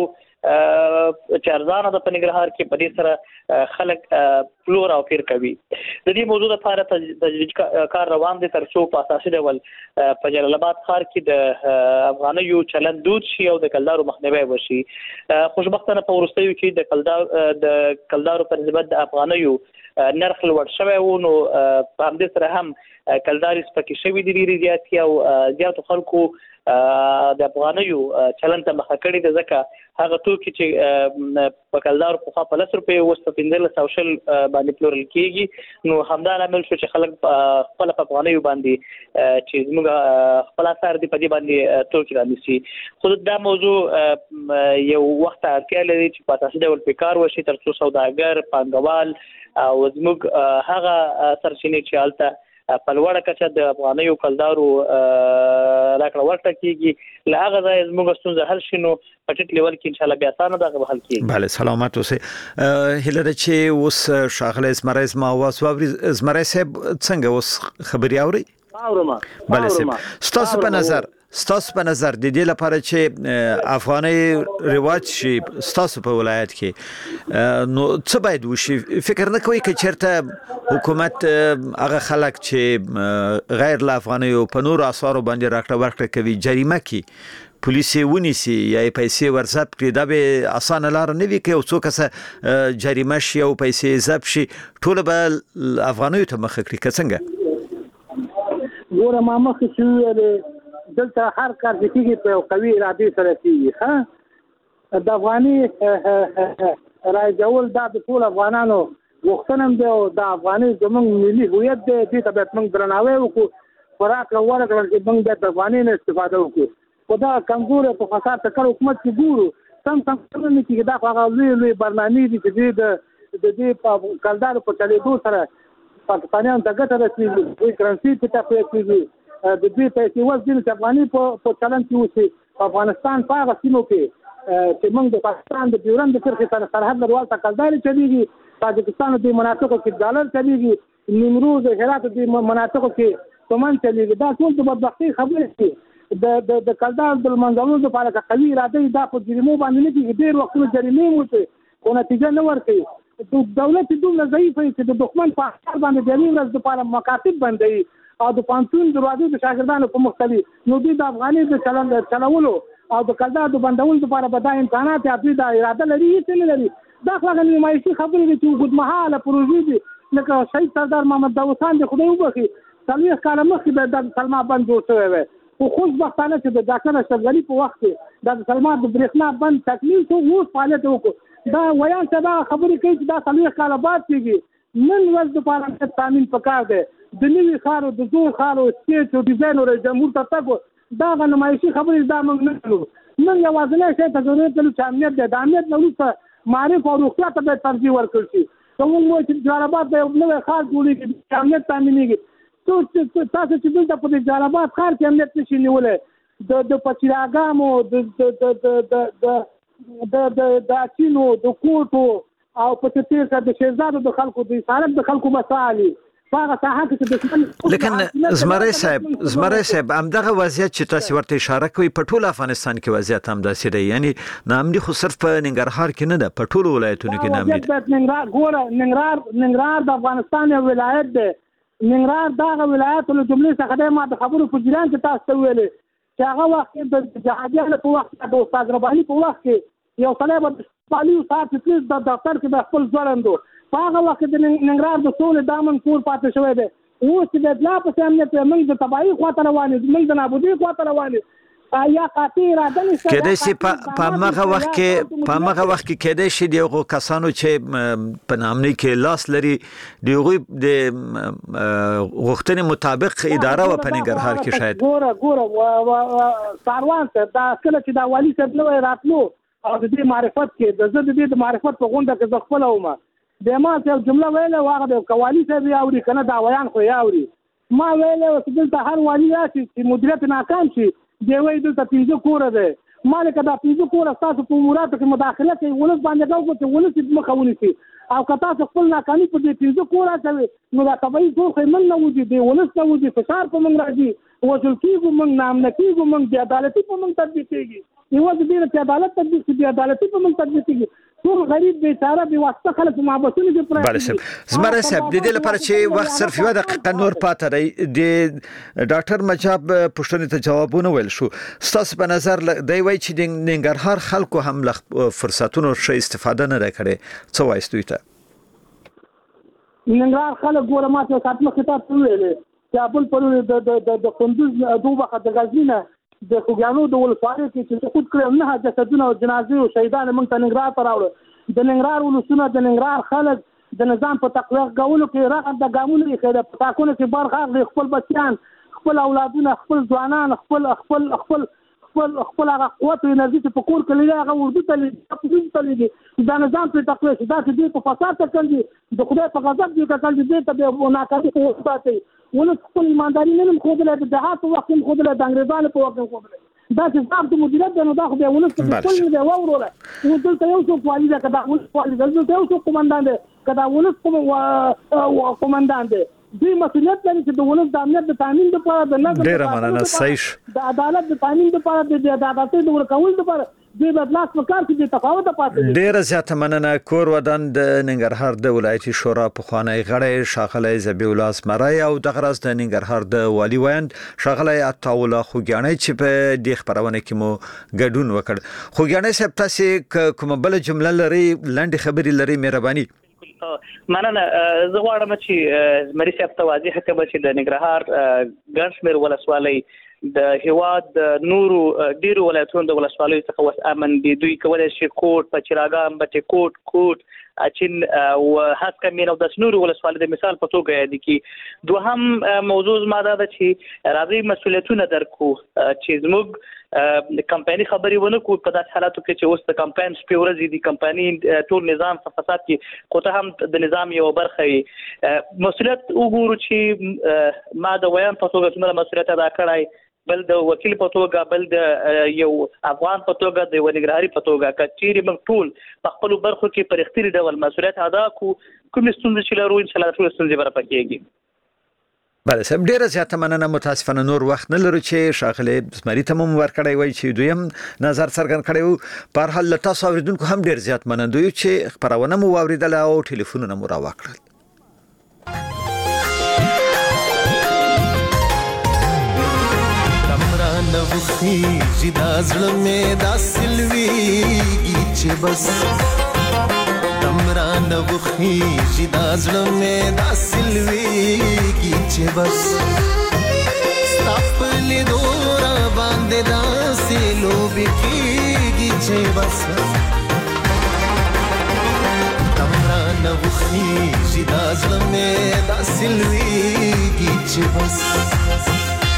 چې ارزانه ده په ننګرهار کې په دې سره خلک پلور او پیر کوي. د دې موضوع لپاره تجدید کار روان دي تر څو په اساسي ډول په جلال آباد ښار کې د افغانیو چلند دود شي او د کلدارو مخنیوی وشي. خوشبختانه په وروستیو کې د کلدارو په نسبت د افغانیو نرخ لوړ شوی و نو په همدې سره هم کلداري سپکې شوي دي ډېرې زیاتې او زیاتو خلکو د افغانیو چلند ته مخه کړې ده ځکه هغه توکي چې په کلدارو پخوا په 10 روپۍ اوس په 1500 باندې پلورل کېږي نو همدا لامل شو چې خلک خپل په افغانیو باندې چې زموږ خپل اثر دی په دې باندې توکي رانیسي. خو دا موضوع یو وخت اړتیا لري چې په اساسي ډول په کار وشي تر څو سوداګر پانګوال او زموږ هغه سرچینې چې هلته په لوړه کچه د افغانیو کلدارو راکړه ورکړه کېږي له هغه ځایه زموږ ستونزه حل شي نو په ټیټ لیول کې انشاءالله بیا اسانه ده هغه حل کېږي. بله سلامت اوسئ. هیله ده چې اوس ښاغلی زمری زما اواز واوري. زمری صاحب څنګه اوس خبرې اورئ؟ بله صاحب ستاسو په نظر د دې لپاره چې افغاني رواج شي ستاسو په ولایت کې نو څه باید وشي؟ فکر نه کوئ که چېرته حکومت هغه خلک چې غیر له افغانیو په نورو اسعارو باندې راکړه ورکړه کوي جریمه کړي پولیس یې ونیسي یا یې پیسې ورضبط کړي دا به اسانه لاره نه وي که یو څو کسه جریمه شي او پیسې ضبط شي ټوله به افغانیو ته مخه کړي که څنګه؟ ګوره ما مخکې چې ویلې دلته هر کار چې کېږي په یو قوي ارادې سره کېږي د افغاني رایجول دا د ټولو افغانانو غوښتنه هم دی او د افغاني زموږ ملي هویت دی دې ته باید موږ درناوی وکړو خوراک او ورکړه چې موږ باید د افغاني نه استفاده وکړو خو دا کمزوری په فساد ټکر حکومت کې ګورو سم نه کېږي دا خو هغه لوی برنامې دي چې د دې په کلدارو په چلېدو سره پاکستانیانو ته ګټه رسېږي دوی کرنسي په تقویه کېږي د دې پیسې اوس ځینې چې افغاني په چلند کې اوسي په افغانستان په هغه سیمو کې چې موږ د پاکستان د ډیورند د کرښې سره سرحد لروال ته کلدارې چلېږي تاجکستان د مناطقو کې ډالر چلېږي نیمروز هرات د مناطقو کې تومن چلېږي دا ټول د بدبختۍ خبرې دي د کلدار د منځلو لپاره که قوي اراده دا په جریمو باندې نه کېږي ډېر وختونه جریمې وشي خو نتیجه نه ورکوي دولت دومره ضعیف دی چې د دښمن په اثر باندې د یوې ورځ لپاره مکاتب بندوي او د پانتون دروازې د شاګردانو په مختلف نو دوی د افغاني د چلولو او د کلدار د بندولو لپاره به دا امکانات یا دوی دا اراده لري هېڅ نه لري دا خو هغه نمایشي خبرې دي چې اوږدمهاله پروژې دي لکه شهید سردار محمد داود خان د خدای وبخي 40 کاله مخکې د سلما بند جوړ شوی وی خو خوشبختانه چې د ډاکټر اشرف غني په وخت کې د سلما د برېښنا بند تکمیل شو اوس فعالیت وکړو دا ویان چې دا خبرې کوي چې دا 40 کاله بعد کېږي نن ورځ دپاره تامین پکار دی د نوي ښارو د زوړ ښارو سټیج او ډیزاین او رئیس جمهور ته تګ دا هغه نمایشي خبرې دا موږ نه کړو نن یوازینی شی ته ضرورت لرو چې امنیت دی د امنیت نه وروسته معارف او روغتیا ته باید ترجیح ورکړل شي که موږ وایو چې جلال آباد د یو نوی ښار جوړېږي چې امنیت تامینېږي تاسو چې دلته په جلال آباد ښار کې امنیت نشي نیولی د پچیراګانو د اچینو د کوټو او په تیر سره د شهزادو د خلکو د اسارت د خلکو مسالې هغه ساحه کې دښمن. لیکن زمری صاحب همدغه وضعیت چې تاسو ورته اشاره کوي په ټول افغانستان کې وضعیت هم داسې دی، یعنی نامني خو صرف په ننګرهار کې نه ده، په ټول ولایتونو کې نامني ده. ننګرهار د افغانستان یو ولایت دی. ننګرهار دغه ولایت له جملې څخه دی. ما د خبرو په جریان کې تاسو ته ویلې چې هغه وخت د جهادیانو په وخت د استاد رباني په وخت کې یو سړی به پالیو سات پلیس د دفتر کې د خپل ځوړندو په هغه وخت د ننګرهار د سولې دامن کور پاتې شوی دی. اوس چې د لا په امنیت موږ د تباہي خواته روان دي، موږ د نابودي خواته روان دي. یا قاطع اراده نشته کېدای شي په هغه وخت کې کېدای شي دغه کسانو چې په نامني کې لاس لري دغه د غوښتنې مطابق اداره و په ننګرهار کې شاید ګوره ساروان ته دا کله چې دا والی صاحب نو راتلو او د دې معرفت کې د زړه د معرفت په غونډه کې ځخپل او د ما ته جمله ویله واغه د قوالی صاحب یاوري کنه دا ویان خو یاوري. ما ویله چې د هر والی راشي چې مدیریت ناکام شي دی وای د 15 کور ده. مالک دا 15 کور تاسو په اموراتو کې مداخله کوي ولس باندې دا کوي ولس دې مخاوني شي او کتا خپل ناکامي په دې 15 کور راځي نو دا طبيعي ټول خیمن نه وځي دی ولس نه وځي فشار په موږ راځي وځل کیږي موږ نام نه کیږي موږ د عدالت په موږ تطبیق کیږي یو د دې چې عدالت تطبیق کیږي عدالت په موږ تطبیق کیږي ټول غریب بیچاره به واسطه خلک محبسونه کې پراته. بله صاحب زمره صاحب د دې لپاره چې وخت صرف یو دقیقه نور پاتې دی د ډاکټر مجاب پښتنې ته جوابونه ویل شو. ستاسو په نظر دی وایي چې د ننګرهار خلکو هم له فرصتونو ښه استفاده نه کړي، څه وایي دوی ته؟ ننګرهار خلک ګوره ماته کاتمه خطاب ویلې چې ابل پر د کندوز دوبه د غزنینه د خوګانو د ولسوالۍ کې چې خود کړم نه جسدونه او جنازې او شهیدان موږ ته ننګرهار ته راوړل. د ننګرهار ولسونه د ننګرهار خلک د نظام په تقویه غولو کې رغد د ګامونو کې د پټاکونو کې برخه اخلي، خپل بچیان خپل اولادونه خپل ځوانان خپل خپل خپل خپل خپل هغه قوت او انرژي چې په کور کې لري هغه ورته تللی دا نظام په تقویه چې دا چې په فساد ته کوي د خدای په غضب دي کوي دې ته به ناکامي کوي ولس خپل ایمانداري نه خوده د جهاد په وخت خوده د انګريزانو په وخت خوده دا چې ځاب د مدیریت نه دا خو به ولس په خپل نه دی وروره نو دلته یو څو والی دا کدا ولس والی دلته یو څو قومندان دی کدا ولس قومندان دی دوی مسؤلیت لري چې د ولس د امنیت د تامین لپاره د نظم ډیره مننه صحیح د عدالت د تامین لپاره د عدالت د ورکول لپاره د بدلاس وکړ چې د تفاوت پاتې ډیره زیاته مننه. کور ودان د ننګرهار د ولایتي شورا په خوانی غړی شاغلی زبی الله اسمرای او د غرض د ننګرهار د والی ویند شاغلی عطاوله خوګیانی چې په دې خبرونه کې مو ګډون وکړ. خوګیانی صاحب تاسو کومه بل جمله لري لنډ خبري لري مهرباني؟ مننه. زه غواړم چې زمری صاحب ته واضح کړم چې د ننګرهار ګڼشمیر ولسوالۍ د هواد نورو ډیرو ولایتونو د ولسوالیو څخه وس امن دي. دوی کولای شي کوټ پچراګام بټ کوټ اچین او هڅه مینه د نورو ولسوالۍ د مثال په توګه یاد کی. دوهم موضوع ماده ده چې راځي مسولیتونه درکو چې زموږ کمپایني خبري ونه کو په داسې حالاتو کې چې اوس د کمپاین سپیورزي دي کمپایني ټول نظام په فساد کې خو ته هم د نظام یو برخه مسولیت وګورو چې ما د ویان په توګه څومره مسولیت ادا کړای بل د وکیل په توګه بل د یو افغان په توګه د ونګرهاري په توګه کچيري موږ ټول په خپل برخو کې پر اختیاري ډول مسولیت ادا کو کوم ستونزې چې لرو ان شاء الله ټول ستونزې برپکېږي. بله سم ډیره زیاته مننه. متاسفانه نور وخت نه لرو چې شاغله زمری ته مو ورکړی وای چې دویم نظر څرګند کړو. په هر حال تاسو اوریدونکو هم ډیر زیات مننه یو چې خبرونه مو اوریدل او ټلیفونونه مو راوکړل. نوخی جدا زړه مې دا سلويږي چې بس تمرا نوخی جدا زړه مې دا سلويږي چې بس ستاپل دورا باندې دا سلوب کیږي چې بس تمرا نوخی جدا زړه مې دا سلويږي چې بس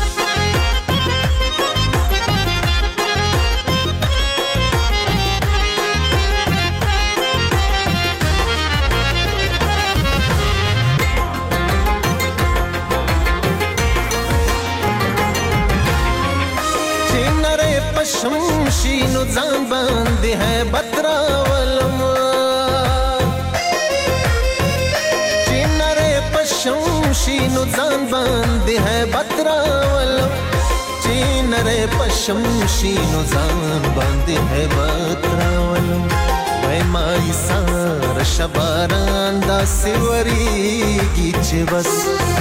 شمشینو ځان باندې ہے بترا ولما چنره پشمش شینو ځان باندې hebat راولو چې نره پشم شینو ځان باندې hebat راولو وای مای سار شباران دا سیوریږي چې بس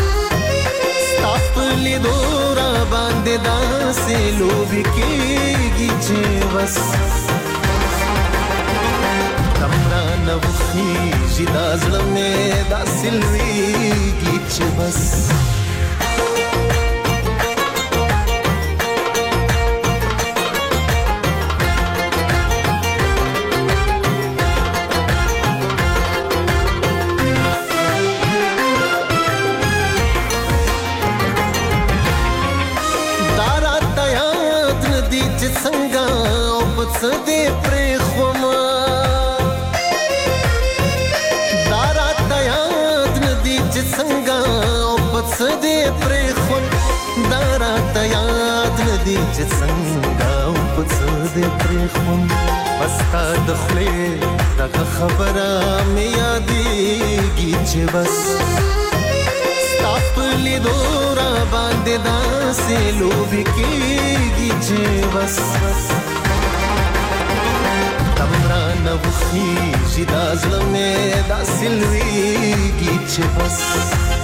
ستاپلی دورا باندې دا سلوبي کېږي چې بس تمرا نوخي جدا زړه مې دا سلويږي چې بس څنګه او پڅ دې پرې خوما دارات یاد ندی چې څنګه او پڅ دې پرې خون دارات یاد ندی چې څنګه او پڅ دې پرې خون پستا د خلې دا خبره مې یادېږي چې بس ستاپلی دورا باندې دا سلوبي کېږي چې بس تمرا نوخي جدا زړه مې دا سلويږي چې بس